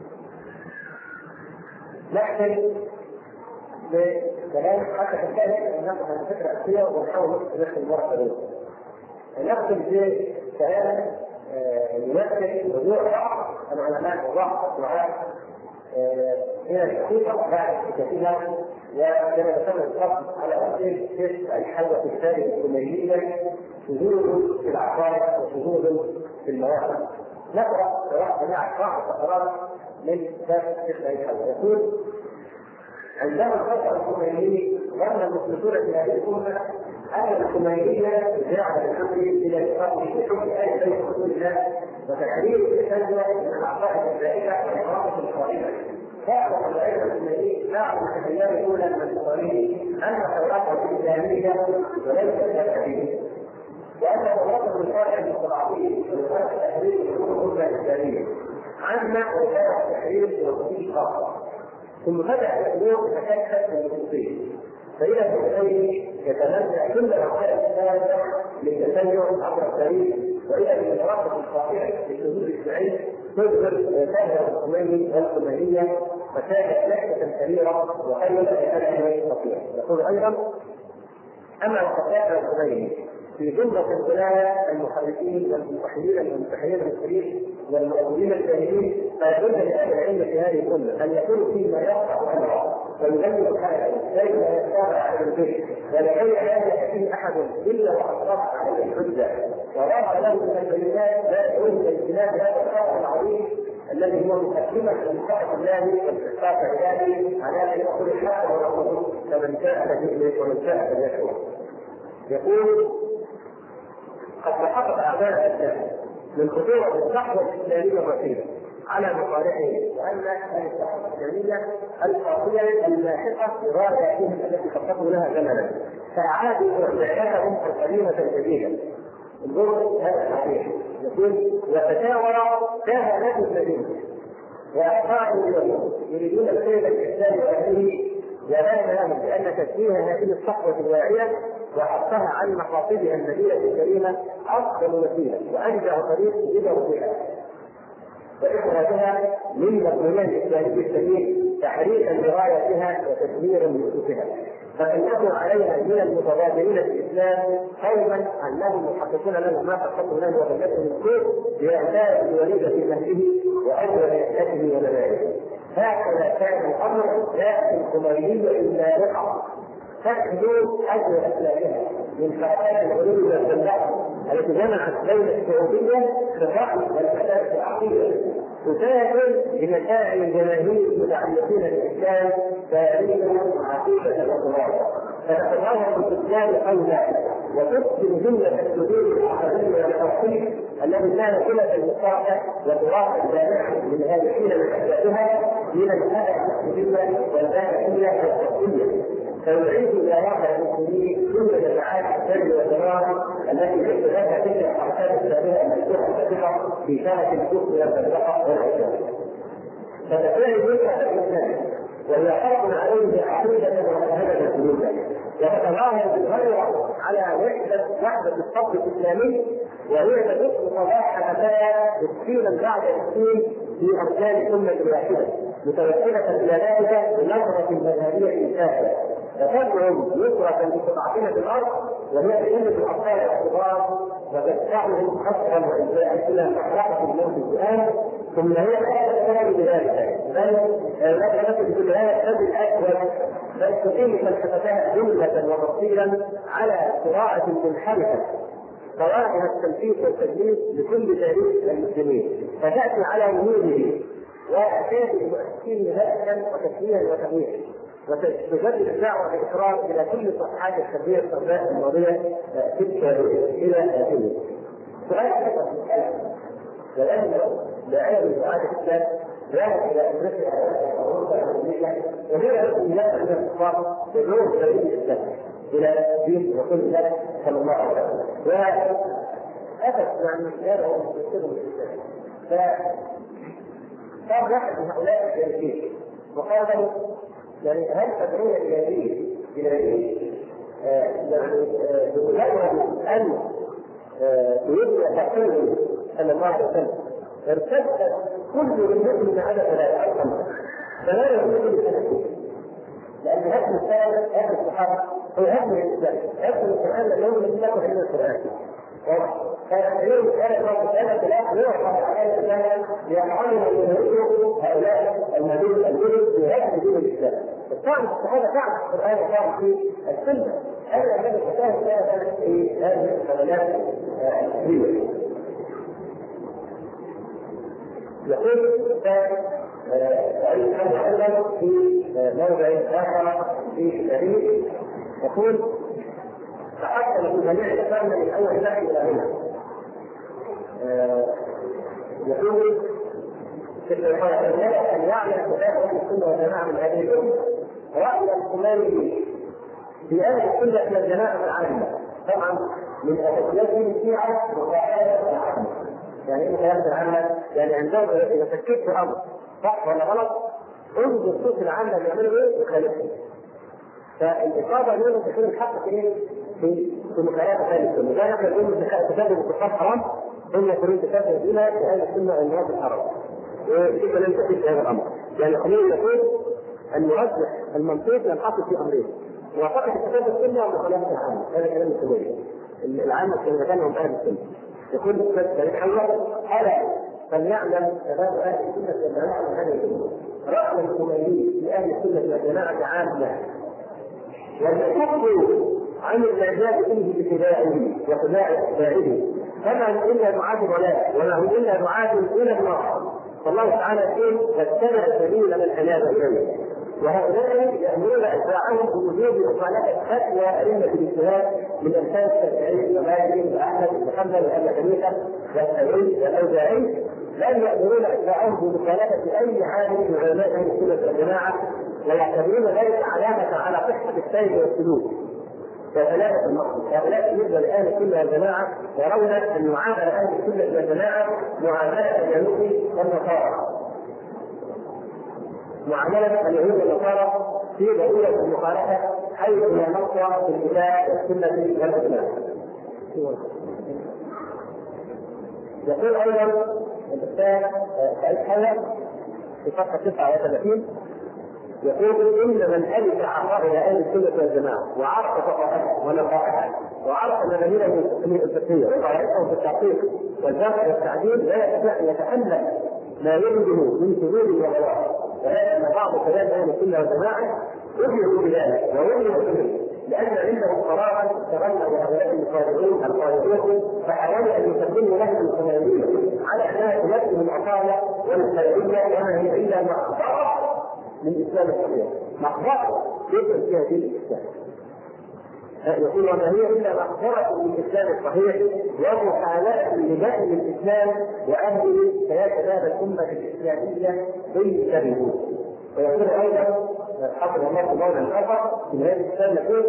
نحتاج لكلام حتى تنتهي ان ناخذ الفكره الاخيره ونحاول ندخل المره الثانيه. نختم في كلام يمثل وضوح بعض العلماء وضعف معاه الى الحقيقه بعد كثيرا وكما ذكرنا الفصل على تفسير كيف الحلقه الثالثه الكميليه شذوذ في العقائد وشذوذ في المواقف. نقرأ سواء جميع أربع فقرات من كتاب الشيخ الحلوى يقول عندما الفترة الخمينية ظن المخلصون في هذه الأمة أن الخمينية جعل الحكم إلى إطلاق بحكم آية بيت رسول الله وتحرير التسلل من العقائد الزائدة والعقائد الخارجة. كانت العلم الخميني نعم التيار الأولى من الصالحين أن التوراة الإسلامية وليست الحديث وأن الوطن المشارع بالصلاحية وكان التحرير يكون الأمة الإسلامية عما وكان التحرير في خاصة ثم بدأ الأمور تتكتل من الخصوصية فإلى الحسين يتمنى كل وسائل السابقه للتشيع عبر التاريخ والى المواقف الخاطئه للشذوذ الشيعي تظهر سائر الخميني والخمينيه فكانت لحظه كبيره وخير لهذه الخطيئه. يقول ايضا: اما وقد كان الخميني في جمله الولايه المحرفين والملتحين والملتحين المسلمين والمؤولين الجاهلين فيجوز لاهل العلم في هذه الامه ان يكون فيما يقطع عنه ويبين الحاله كيف يختار على البيت ولكي لا ياتيه احد الا وقد رفع عليه الحجه ورفع له من البينات لا يؤذي اجتناب هذا الخطا العظيم الذي هو مقدمه للحق الله واستحقاق عباده على ان يقول الحق ورسوله فمن شاء فليؤمن ومن شاء فليكفر. يقول: قد تحقق اعداء الاسلام من خطوره الصحوه الاسلاميه الرشيده على مصالحه وان الصحوه الاسلاميه القاضيه اللاحقه لغاياتهم التي خططوا لها زمنا فاعادوا رجعتهم القديمه الجديده. انظروا هذا الصحيح. يقول: وتشاور كهنه المدينه واحقاء اليهود يريدون الخير الاسلام واهله وبان لهم بان تشبيه هذه الصحوه الواعيه وحثها عن مقاصدها النبيله الكريمه افضل وسيله وانجع طريق يدعو بها واخراجها من مضمونها الاسلامي السليم تحريكا لغايتها وتدميرا لاسسها. فانه علينا من المتبادلين الاسلام قوما انهم يحققون لنا ما خططوا له وغلته من الكفر باعداء الوليد في مهده واول يأته وملائكته. هكذا كان الامر لا الخميني الا بقعه تكذب اجل اسلامها من فساد العلوم والجماعه التي جمعت بين السعوديه في الراي والفساد في العقيده تساهم بمسائل الجماهير المتعلقين بالاسلام تاريخا وعقيده الاطلاق فتتظاهر بالاسلام قولا وتفسد جمله الحدود الاحاديه والتوحيد الذي كان صله المشتركه وتراث الجامعه من هذه الحين من اسبابها من الآية الجمله والآية والتوحيديه فيعيد الى واقع المسلمين كل جماعات الشر والضرار التي تشتغلها تلك الحركات السابقه المفتوحه في شارع الكفر والفسق والعصيان. فتكون تلك الاسلام وهي حرب عليه عقيده ومذهبا سلوكا وتتظاهر بالغيره على وحده وحده الصف الاسلامي وهي تدق صباح مساء تسكينا بعد تسكين في اركان الامه الواحده متوسله الى ذلك بنظره مذهبيه سافله وتدعم نصرة لقطعتنا في الأرض وهي بأمة الأبطال الصغار وتدفعهم حصرا وإنزاعا إلى محرقة الموت الآن ثم هي لا تستمر بذلك بل لا تنفذ كل هذا الشد الأسود بل تقيم فلسفتها جملة وتفصيلا على قراءة منحرفة قواعد التنفيذ والتدليس لكل تاريخ المسلمين فتأتي على وجوده وأساس المؤسسين بأسا وتسليما وتغيير وتجدد الدعوه بالاقرار الى كل صفحات الخلفيه السوداء الماضيه الى هذه. سؤال ايضا في الحلقه والان لعلم سؤال الاسلام ذهب الى امريكا واوروبا الامريكيه وهي التي لا من الكفار بدون سبيل الاسلام الى دين رسول الله صلى الله عليه وسلم واتت مع المسيار ومسلمهم الاسلام فصار واحد من هؤلاء الجالسين وقال له يعني هل تدعون الى دين الى دين يعني بمجرد ان يبنى تحكيمه صلى الله عليه وسلم ارتد كل المؤمن على ثلاثه خمسه فلا يجوز للتنفيذ لان هدم الثالث هدم الصحابه هو هدم الاسلام هدم القران لانه لم يكن الا القران فاليوم كانت مسألة لا يوحى على الإسلام ليحاولوا أن يهدوا هؤلاء المدين الجدد بهذا دين الإسلام. الطعن في الصحابة تعب في القرآن وتعب في السنة. هذا الذي الفتاة كانت في هذه الحملات الكبيرة. يقول سعيد هذا أيضا في موضع آخر في التاريخ يقول تحصل في جميع الإسلام من أول نحو إلى هنا. يقول في الحقيقة أن يعلم خلاف أهل السنة والجماعة من هذه الأمة رأي الخميني في أهل السنة والجماعة العامة طبعا من أساسيات الشيعة وقاعدة العامة. يعني إيه قاعدة العامة؟ يعني عندهم إذا فكرت في أمر صح ولا غلط انظر الصوت العامة بيعملوا إيه وخالفهم. فالاصابه لازم تكون الحق في ايه؟ في في مخالفه اهل السنه، لا نحن نقول ارتكاب الكفار حرام ثم يكون تكافؤ بنا لاهل السنه المواد الحرام. وكيف لم تكن في هذا الامر؟ يعني خلينا نقول ان نرجح المنطق ينحصر في امرين: موافقه كتاب السنه ومخالفه العامه. هذا كلام السنيه العامه كما كانهم اهل السنه. يقول التاريخ الاول: الا فليعلم شباب اهل السنه والجماعه من هذه الامه راي الخميني لاهل السنه والجماعه عامه، وليكفوا عن الاعجاب به بخداعه وخداع اتباعه، فما هم الا دعاة ضلال وما هم الا دعاة الى النار. فالله تعالى يقول: واتبع سبيل من اناب اليه. وهؤلاء يامرون اتباعهم بوجوب مخالفه فتوى ائمه الاجتهاد من امثال الشافعي ومالك واحمد بن حنبل وابي حنيفه والثوري والاوزاعي، لن يامرون اتباعهم بمخالفه اي عالم من علماء اهل السنه والجماعه، ويعتبرون ذلك علامه على صحه السير والسلوك. فثلاثة المقصد: هؤلاء بالنسبة لأهل السنة والجماعة يرون أن معاملة أهل السنة والجماعة معاملة اليهود والنصارى، معاملة اليهود والنصارى في ضرورة المخالفة حيث لا نقص في الكتاب والسنة والإسلام. يقول أيضا الأستاذ سعيد حلب في صفحة تسعة وثلاثين: يقول: إن من ألف عطاء إلى أهل السنة والجماعة وعرف ثقافتهم ونقائهم وعرف مبادئهم الفقهية وطريقتهم في التحقيق والجرح والتعديل لا يستطيع أن يتأمل ما يلزم من شذوذ وغلط، ولكن بعض كلام أهل السنة والجماعة يظهر بذلك ويظهر به، لأن عندهم قرارا تغنى بهؤلاء المخالفين القائلين، فحاولوا أن يقدموا لهم الخمينية على أنها تمثل العطايا والسلبية وما هي إلا مقبرة من الإسلام الصحيح، مقبرة يدخل فيها دين الإسلام. يقول: وما هي إلا مقبرة من الإسلام الصحيح ومحاولة لدعم الإسلام وأهله فيا شباب الأمة الإسلامية انتبهوا. ويقول أيضا حفظ الله مولا آخر في هذا الإسلام: يقول: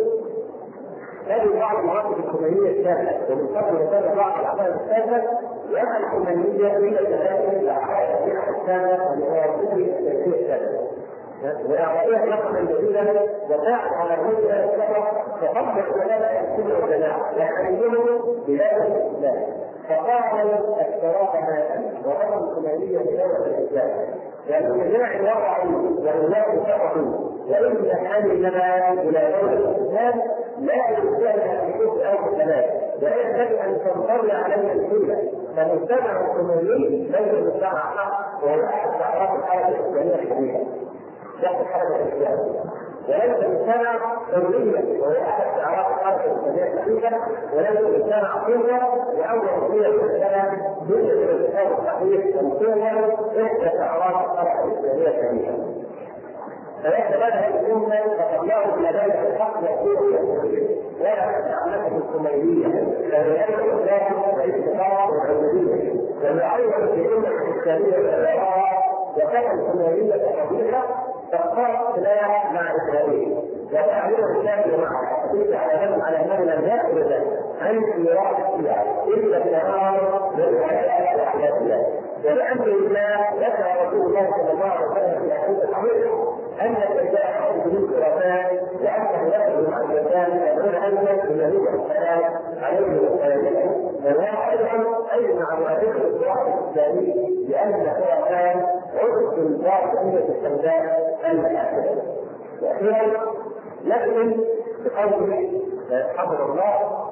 هذه بعض المواقف الخمينية السابقة، ومن قبل وكان بعض العقائد السابقة وأما الخمينية إلى تلاقي العقائد السابقة ولأوصول التأثير السابقة وإعطائها رقما جديدا وساعد على الرجل السفر تطبق كلام السنة والجماعة يحملونه بلاد الإسلام، فقاموا الشراب ماء وقاموا الخمينية بدولة الإسلام، لأن الجماعة وضعوا والولاة فرحوا وإن حال لنا إلى دولة الإسلام لا يمكن أن يكون أو الثلاث، ولا يجب أن تنطلع علينا الحيلة، فمجتمع الخميني ليس مجتمع حق وهو أحد أعراض الحركة الإسلامية الحديثة. تحت الحركة الإسلامية وليس مجتمع حرية وهو أحد أعراض الحركة الإسلامية الحديثة، وليس مجتمع قوة لأول قضية الإسلام جزء من الإسلام الصحيح والقوة إحدى أعراض الحركة الإسلامية الحديثة. فيحدث هذه الأمة فقد إلى ذلك الحق يأتيه لا يعلمه الخمينية فبأي إسلام والاستقامة والعبودية، ويعيش في الأمة الإسلامية الأخرى وكان الخمينية قبيلة تختار سلاح مع إسرائيل وتعمل الإسلام معها تدل على أنه على أنه لم يأخذ ذلك عن ميراث فيها إلا بالنهار بالحياة وأحياء الله. ولأمر الله ذكر رسول الله صلى الله عليه وسلم في الحديث الصحيح أن الإنسان يخرج من الخرافات لأنه يخرج مع الإنسان يدعون أنه من يهود السلام عليه السلام، وهو أيضا أي مع مؤسسة الصراع الإسلامي لأن الخرافات عرض الباطنية السوداء المتأكدة. وأخيرا نختم بقول حفظ الله: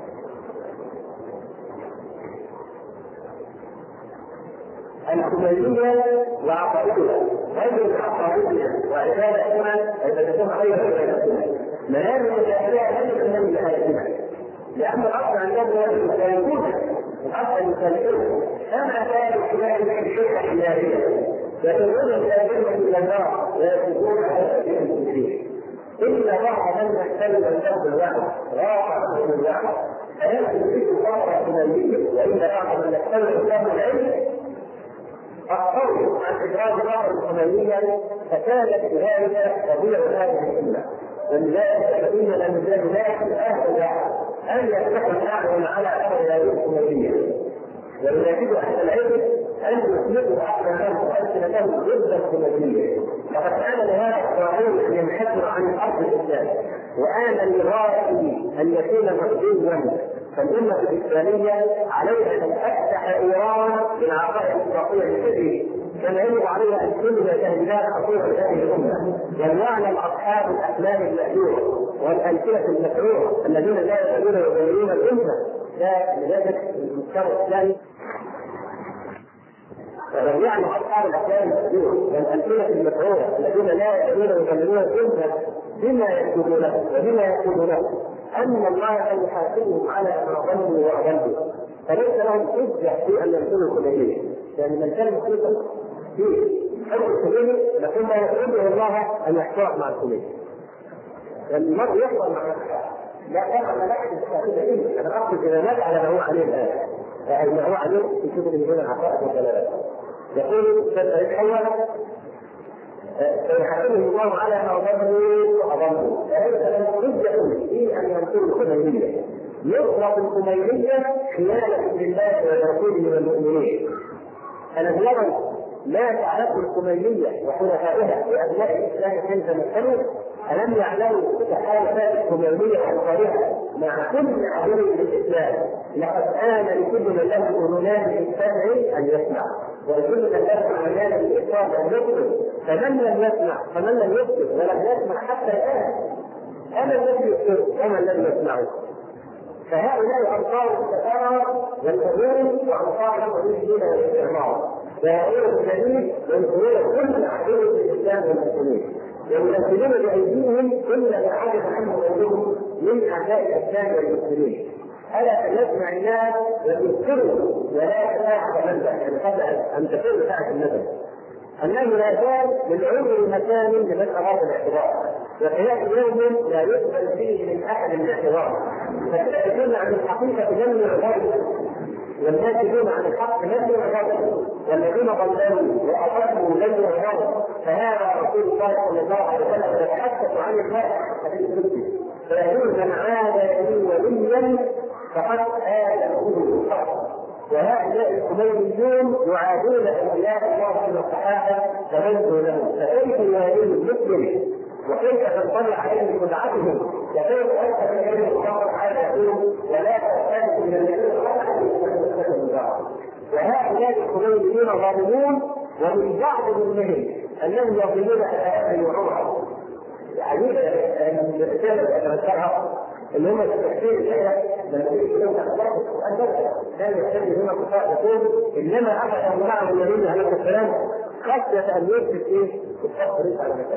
الخمينية وعقائدها غير عقائدها وعبادتها التي تكون خيرا عبادتها منازل الجاهلية ليست من آياتنا، لأن الأصل عندهم لا يكون الأصل يخالفون كما كان خلال الشرك الإلهية يدعون الكافرين إلى النار ويكفرون على سبيل المسلمين. إن بعض من يحتمل الجهل الوعد راقع من الوعد فيجب فيه فترة خمينية، وإن بعض من يحتمل الجهل العلم أخرجوا عن إدراج بعض الخمينية فكانت بذلك تضيع هذه الأمة. ولذلك فإن الأنبياء لا أهل أن يفتحوا الأعين على أهل هذه الخمينية، ويجب أهل العلم أن يسلكوا أحد الناس ألسنتهم ضد الخمينية. لقد كان لهذا الطاغوت أن ينحدر عن أرض الإسلام، وآن لغاية أن يكون مخزونا. فالأمة الإسلامية عليها أن تفتح إيران بالعقائد الإسلامية الكبيرة، كما يجب عليها أن تنهي تهديدات خطيرة لهذه الأمة، وليعلم أصحاب الأحلام المأجورة والألسنة المكروهة الذين لا يزالون يغيرون الأمة. لذلك المستوى الثاني ولو يعلم أصحاب الأحلام المأجورة والألسنة المكروهة الذين لا يزالون يغيرون الأمة بما يكتبونه وبما يكتبونه أن الله سيحاسبهم على ما ظنوا وأضلوا، فليس لهم حجة في أن يكونوا الخمينية. يعني من كان مسلما في حب الخميني لكن لا يريده الله أن يحتاط مع الخميني. يعني المرء يحضر مع لا طبعا لا أحد الشافعي. أنا أقصد إذا مات على ما هو عليه الآن، يعني ما هو عليه في كتب من العقائد والدلالات. يقول سيتحول سيحاسبهم الله على ما ظنوا وأضلوا، فليس لهم حجة في أن يكونوا الخمينية. يطلق الخمينية خيانة لله ورسوله والمؤمنين. ألم يروا ما فعلته الخمينية وحلفائها بأبناء الإسلام حين تمكنوا؟ ألم يعلموا تحالفات الخمينية وأنصارها مع كل عدو للإسلام؟ لقد آن لكل من له أذنان للسمع أن يسمع، ولكل من له عينان للإبصار أن يبصر. فمن لم يسمع فمن لم يبصر ولم يسمع حتى الآن، أنا الذي يبصر ومن لم يسمعه. فهؤلاء أنصار السفارة والحلول وأنصار المؤمنين والاستعمار، وهؤلاء الجديد ينصرون كل عدو للإسلام والمسلمين، وينزلون بأيديهم كل ما عرف عنه غيرهم من أعداء الإسلام والمسلمين. ألا نسمع الناس ويذكروا ولا ساعة نبدأ، يعني قبل أن تكون ساعة النبدأ أنه لا زال للعمر مكان لمن أراد الاعتراف، وحياة يوم لا يقبل فيه من أحد الاعتراف، فتأتون عن الحقيقة لم يعرفوا، والناس عن الحق لم يعرفوا، والذين ضلوا وأضلوا لم يعرفوا. فهذا رسول الله صلى الله عليه وسلم يتحدث عن الله فيقول من عاد لي وليا فقد آذنه بالحق. وهؤلاء الخمينيون يعادون أولياء الله من الصحابة فمن دونهم، فكيف يواليه المسلم وكيف تنطلع عليه خدعتهم، وكيف أنت من يد الله تعالى يقول ولا تستند من الذين وهؤلاء الخمينيون ظالمون، ومن بعض منهم أنهم يظلمون الآيات وعمرها. عجيب الرسالة ذكرها اللي هم التفسير الآية لما يقولون أخبار القرآن كان يحتاج هنا قصاء يقول إنما أخذ معه النبي عليه السلام خشية أن يثبت إيه؟ التفسير على مثلا.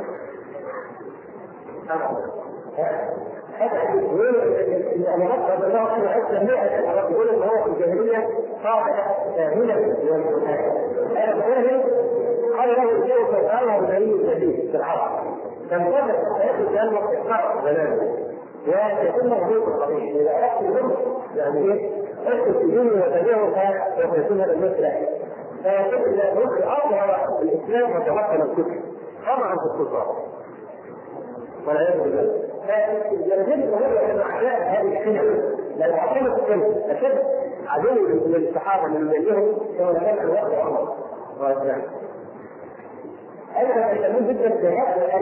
هذا يقول أن رب الله أنه حتى مئة يقول أن هو في الجاهلية صار هنا هذا الجاهل قال له الجاهل فقال النبي الجديد في العرب تنطلق هذه الكلمة تقرأ زمانه ويكون موجود القضية إذا أخذ منه يعني إيه؟ أخذ في دينه وتبعه فيكون هذا المسلح فيكون إذا أخذ أظهر الإسلام وتمكن الكفر طبعا في الكفار والعياذ بالله. فيجب أن أعداء هذه السنة لأن عقيمة السنة أشد عدو من الصحابة من مليهم هو كان الوقت عمر وإسلام. أيضا يسمون جدا بهذا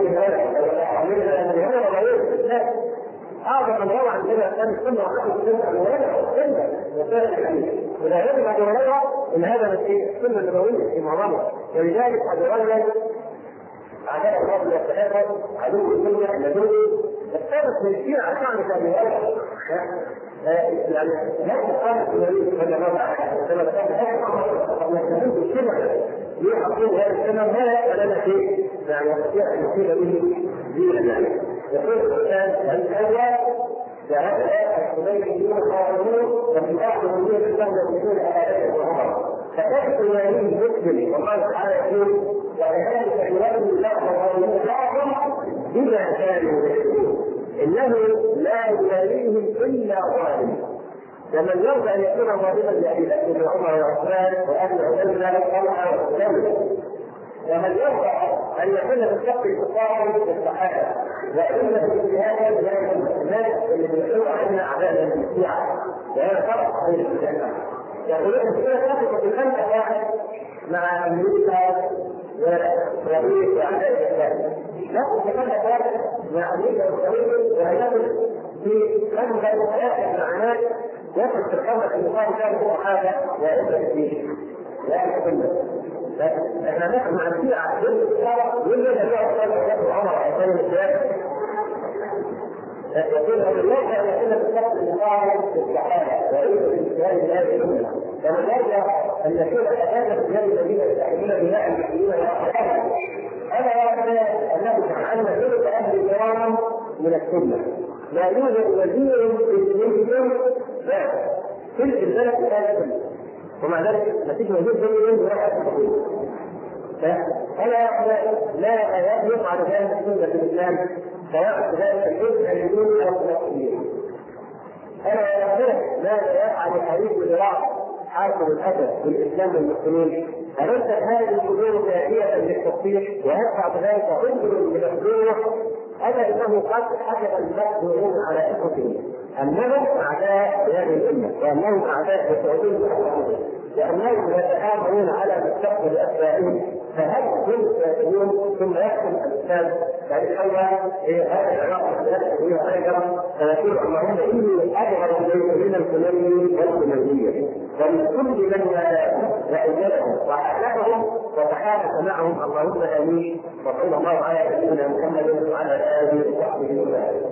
الإسلام أعظم من روى عندنا كان السنة وحده السنة الولاء والسنة وسائل الحديث، ولا يجب أن يرى إن هذا السنة النبوية في معظمها، ولذلك أدرجنا أعداء الله والسلام عدو الدنيا النبوي الثابت من الشيعة تعرف أن يرى يعني نفس الثابت النبوي صلى الله عليه وسلم قبل أن تكون الشبه يحصل هذا السنة ما يأتي لنا شيء يعني يستطيع أن يصيب به دينا يعني. يقول الإنسان الأول فهؤلاء الخمينيون قائمون وفي آخر الدين الإسلام يقولون آلاف وعمر فكيف يواليه المسلم والله تعالى يقول وكذلك يوالي الله الظالمين بعضهم بما كانوا يكسبون إنه لا يواليهم إلا ظالم. ومن يرضى أن يكون ظالما لأبي بكر وعمر وعثمان وأبي عبيدة وطلحة وسلمة، ومن يرضى أن يكون بالشق الكفار والصحابة وإن في هذا الناس اللي بيقولوا عنا أعداء الشيعة وهذا فرق بين الجنة. يقولون الشيعة تثق في خمسة واحد مع أمريكا ورئيس أعداء الإسلام. نفس هذا مع أمريكا والسعودية وهيئة في أنه ثلاث معنات يصل في الخمس المقام كان الصحابة وإبرة الدين. لا يكون احنا نحن مع الشيعة ضد الصحابة والذي جاء صلى عمر عثمان الإسلام يقول أن الله أن يكون بالصحابة المقام الصحابة وإبرة الإسلام لا يكون كما يرجع أن يكون أساسا في هذه المدينة يستحقون بناء المسلمين والأصحاب. أنا أرى أنه تعلم كل أهل الكرام من السنة لا يوجد وزير في لا كل البلد كانت سنة ومع ذلك نتيجة وزير زي ولا أحد فأنا لا يفعل ذلك السنة في الإسلام سواء ذلك الجزء اليمين أو اليمين. أنا أعرف ماذا يفعل حديث العراق حاكم الأسد بالإسلام والمسلمين أليست هذه الأمور كافية للتصحيح ويدفع بذلك عذر من الحضور؟ هذا إنه قد حدث المسؤولون على أنفسهم أنهم أعداء هذه الأمة وأنهم أعداء للسعودية لأنهم يتآمرون على مستقبل أتباعهم فهل هم سائلون ثم يحكم الإسلام فيتحول هذا العراق يحكم أيضا فيقول اللهم إني أبغض من الكلام والكلامية ومن كل من وأيدهم وأعلمهم وتحالف معهم اللهم آمين وصلى الله على سيدنا محمد وعلى آله وصحبه وسلم.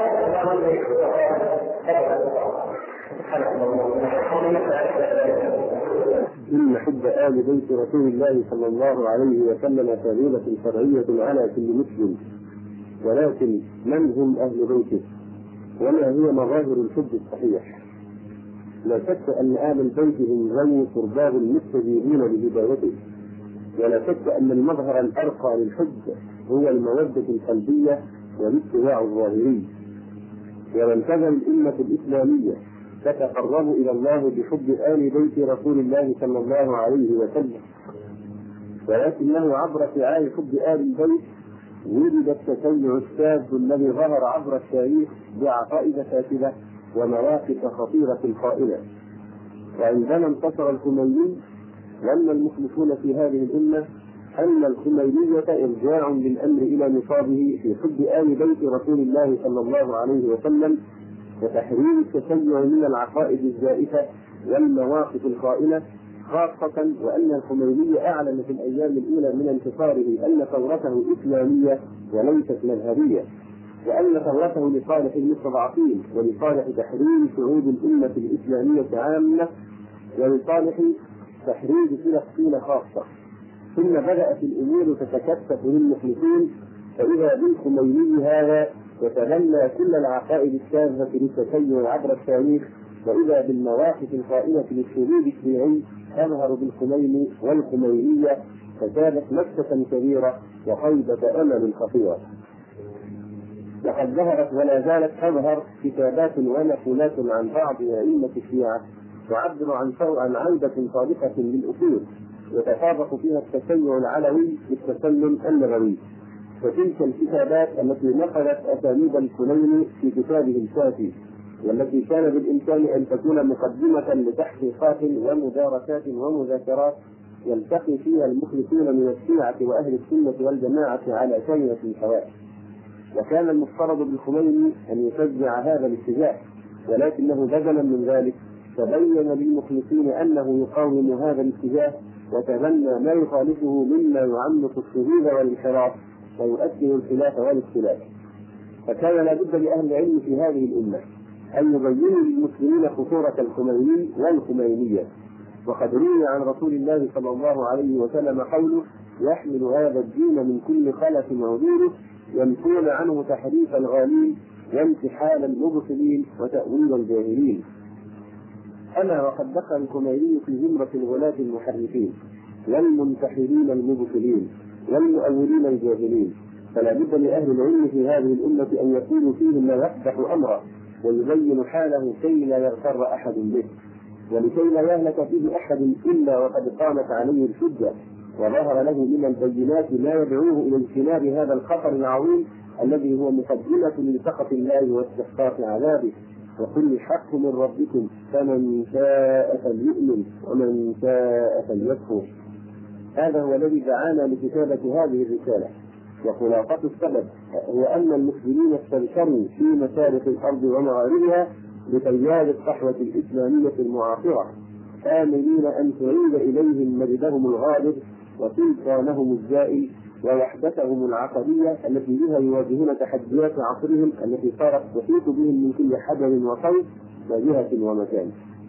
إن حب آل بيت رسول الله صلى الله عليه وسلم فضيلة شرعية على كل مسلم، ولكن من هم أهل بيته؟ وما هي مظاهر الحب الصحيح؟ لا شك أن آل البيت هم غني قرباب المستجيبين بهدايته، ولا شك أن المظهر الأرقى للحب هو المودة القلبية والاتباع الظاهري. ومن تبع الأمة الإسلامية تتقرب إلى الله بحب آل بيت رسول الله صلى الله عليه وسلم، ولكنه عبر فعال حب آل البيت ولد التشيع الشاذ الذي ظهر عبر التاريخ بعقائد فاسدة ومواقف خطيرة قائلة. وعندما انتصر الخميني ظن المخلصون في هذه الأمة أن الخمينية إرجاع للأمر إلى نصابه في حب آل بيت رسول الله صلى الله عليه وسلم وتحريم التشيع من العقائد الزائفة والمواقف الخائنة، خاصة وأن الخميني أعلن في الأيام الأولى من انتصاره أن ثورته إسلامية وليست مذهبية، وأن ثورته لصالح المستضعفين ولصالح تحرير شعوب الأمة الإسلامية عامة ولصالح تحرير فلسطين خاصة. ثم بدأت الأمور تتكثف للمخلصين، فإذا بالخميني هذا يتبنى كل العقائد الشاذة للتشيع عبر التاريخ، وإذا بالمواقف الخائنة للشذوذ الشيعي تظهر بالخميني والخمينية، فكانت مكسة كبيرة وخيبة أمل خطيرة. لقد ظهرت ولا زالت تظهر كتابات ونقولات عن بعض أئمة الشيعة تعبر عن عن عودة صادقة للأصول يتطابق فيها التشيع العلوي بالتسلم النبوي. وتلك الكتابات التي نقلت أسانيد الخميني في كتابه الشافي، والتي كان بالإمكان أن تكون مقدمة لتحقيقات ومدارسات ومذاكرات يلتقي فيها المخلصون من الشيعة وأهل السنة والجماعة على كلمة سواء. وكان المفترض بالخميني أن يشجع هذا الاتجاه، ولكنه بدلا من ذلك تبين للمخلصين أنه يقاوم هذا الاتجاه وتبنى ما يخالفه مما يعمق الشذوذ والانحراف ويؤكد الخلاف والاختلاف. فكان لابد لأهل العلم في هذه الأمة أن يبينوا للمسلمين خطورة الخميني والخمينية. وقد روي عن رسول الله صلى الله عليه وسلم قوله: يحمل هذا الدين من كل خلف وغيره ينفون عنه تحريف الغالين وانتحال المبطلين وتأويل الجاهلين. أما وقد دخل الخميني في زمرة الغلاة المحرفين والمنتحلين المبطلين والمؤولين الجاهلين، فلا بد لأهل العلم في هذه الأمة أن يكونوا فيهم ما يفتح أمره ويبين حاله كي لا يغتر أحد به، ولكي لا يهلك فيه أحد إلا وقد قامت عليه الحجة وظهر له من البينات ما يدعوه إلى اجتناب هذا الخطر العظيم الذي هو مقدمة لسخط الله واستحقاق عذابه. وقل الحق من ربكم فمن شاء فليؤمن ومن شاء فليكفر. هذا هو الذي دعانا لكتابة هذه الرسالة. وخلاصة السبب هو أن المسلمين استبشروا في مشارق الأرض ومغاربها بتيار الصحوة الإسلامية المعاصرة، آمنين أن تعيد إليهم مجدهم الغالب وسلطانهم الزائل ووحدتهم العقدية التي بها يواجهون تحديات عصرهم التي صارت تحيط بهم من كل حدث وصوت وجهة ومكان.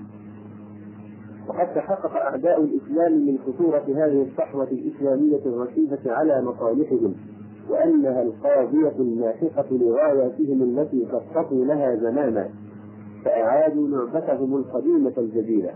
وقد تحقق أعداء الإسلام من خطورة هذه الصحوة الإسلامية الرشيدة على مصالحهم، وأنها القاضية الماحقة لغاياتهم التي خططوا لها زمانا، فأعادوا لعبتهم القديمة الجديدة.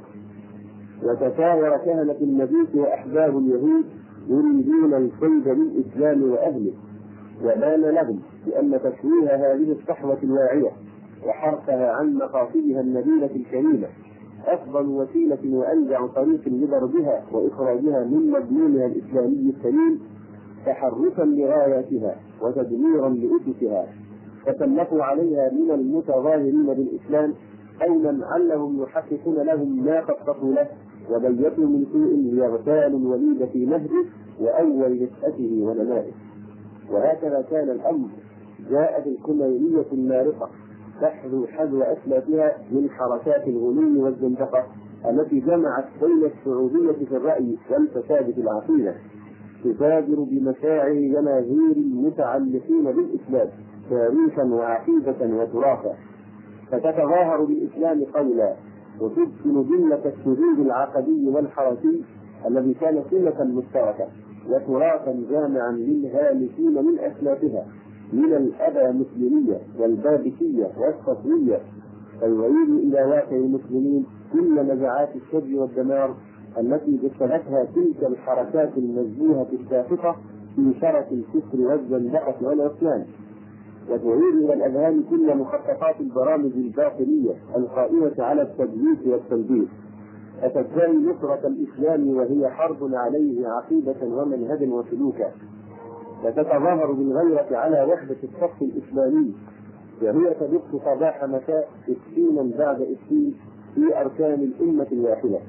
وتساور كهنة المجوس وأحباب اليهود يريدون الكيد بالإسلام وأهله، وبان لهم بأن تشويه هذه الصحوة الواعية وحرفها عن مقاصدها النبيلة الكريمة أفضل وسيلة وأنجع طريق لضربها وإخراجها من مضمونها الإسلامي السليم، تحرفا لغاياتها وتدميرا لأسسها. فسلطوا عليها من المتظاهرين بالإسلام قوما علهم يحققون لهم ما خططوا له، وبيتوا من سوء ليغتالوا الوليد في مهده وأول نشأته ونمائه. وهكذا كان الأمر. جاءت الكمينية المارقة تحذو حذو أسلافها من حركات الغلو والزندقة التي جمعت بين الشعوبية في الرأي والفساد في العقيدة، تبادر بمشاعر جماهير المتعلقين بالإسلام تاريخا وعقيدة وتراثا، فتتظاهر بالإسلام قولا وتبطن جملة الشذوذ العقدي والحركي الذي كان سمة مشتركة وتراثا جامعا للهالكين من أسلافها من الأبامسلمية والبابكية والصفوية، فيعيد إلى واقع المسلمين كل نزعات الشر والدمار التي جسدتها تلك الحركات المزبوهة الساخطة في شرف الكفر والزندقة والعصيان، وتعيد إلى الأذهان كل مخططات البرامج الباطنية القائمة على التدليس والتلبيس، فتدعي نصرة الإسلام وهي حرب عليه عقيدة ومنهجا وسلوكا، فتتظاهر بالغيرة على وحدة الصف الإسلامي، وهي تدق صباح مساء إسكينا بعد إسكين في أركان الأمة الواحدة،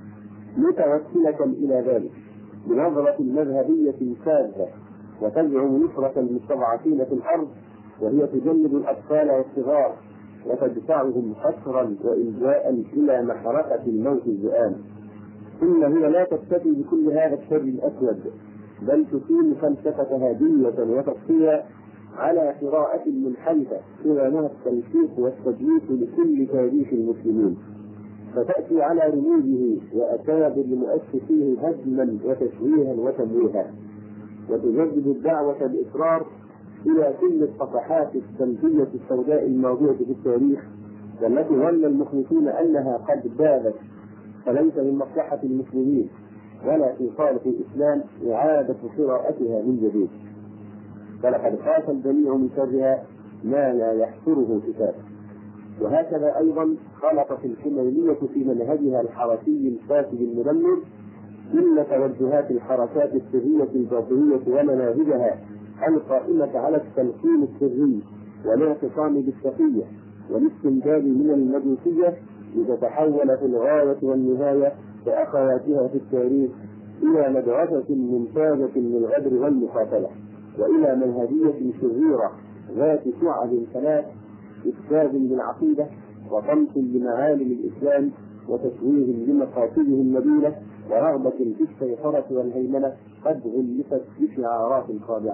متوسلة إلى ذلك بنظرة مذهبية ساذجة، وتزعم نصرة المستضعفين في الأرض، وهي تجلد الأطفال والصغار وتدفعهم حسرا وإلجاء إلى محرقة الموت الزئام. ثم هي لا تكتفي بكل هذا الشر الأسود، بل تقيم فلسفة هادية وتصفية على قراءة منحرفة قوامها التلفيق والتدليس لكل تاريخ المسلمين، فتأتي على رموزه وأكابر مؤسسيه هدما وتشويها وتمويها، وتجدد الدعوة بإصرار إلى كل الصفحات السلبية السوداء الماضية في التاريخ، والتي ظن المخلصون أنها قد بادت، فليس من مصلحة المسلمين ولا في صالح الإسلام إعادة قراءتها من جديد، فلقد خاف الجميع من شرها ما لا يحصره كتاب. وهكذا أيضا خلطت الكمينية في منهجها الحركي الفاسد المدمر كل توجهات الحركات السرية الباطنية ومناهجها القائمة على التلقين السري والاعتصام بالتقية والاستنجاد من المجوسية، لتتحول في الغاية والنهاية كأخواتها في التاريخ إلى مدرسة ممتازة للغدر والمقاتلة، وإلى منهجية شريرة ذات شعب ثلاث: إفساد للعقيدة، وطمس لمعالم الإسلام، وتشويه لمقاصده النبيلة، ورغبة في السيطرة والهيمنة قد غلفت بشعارات خاضعة.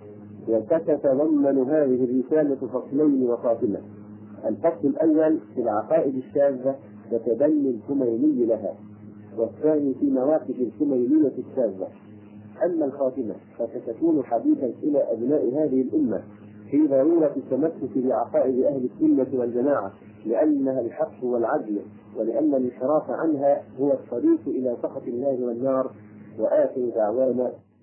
وتتضمن هذه الرسالة فصلين وخاتمة: الفصل الأول في العقائد الشاذة وتبني الخميني لها، والثاني في مواقف الخمينية الشاذة. أما الخاتمة فستكون حديثا إلى أبناء هذه الأمة في ضرورة التمسك بعقائد أهل السنة والجماعة، لأنها الحق والعدل، ولأن الانحراف عنها هو الطريق إلى سخط الله والنار. وآخر دعوانا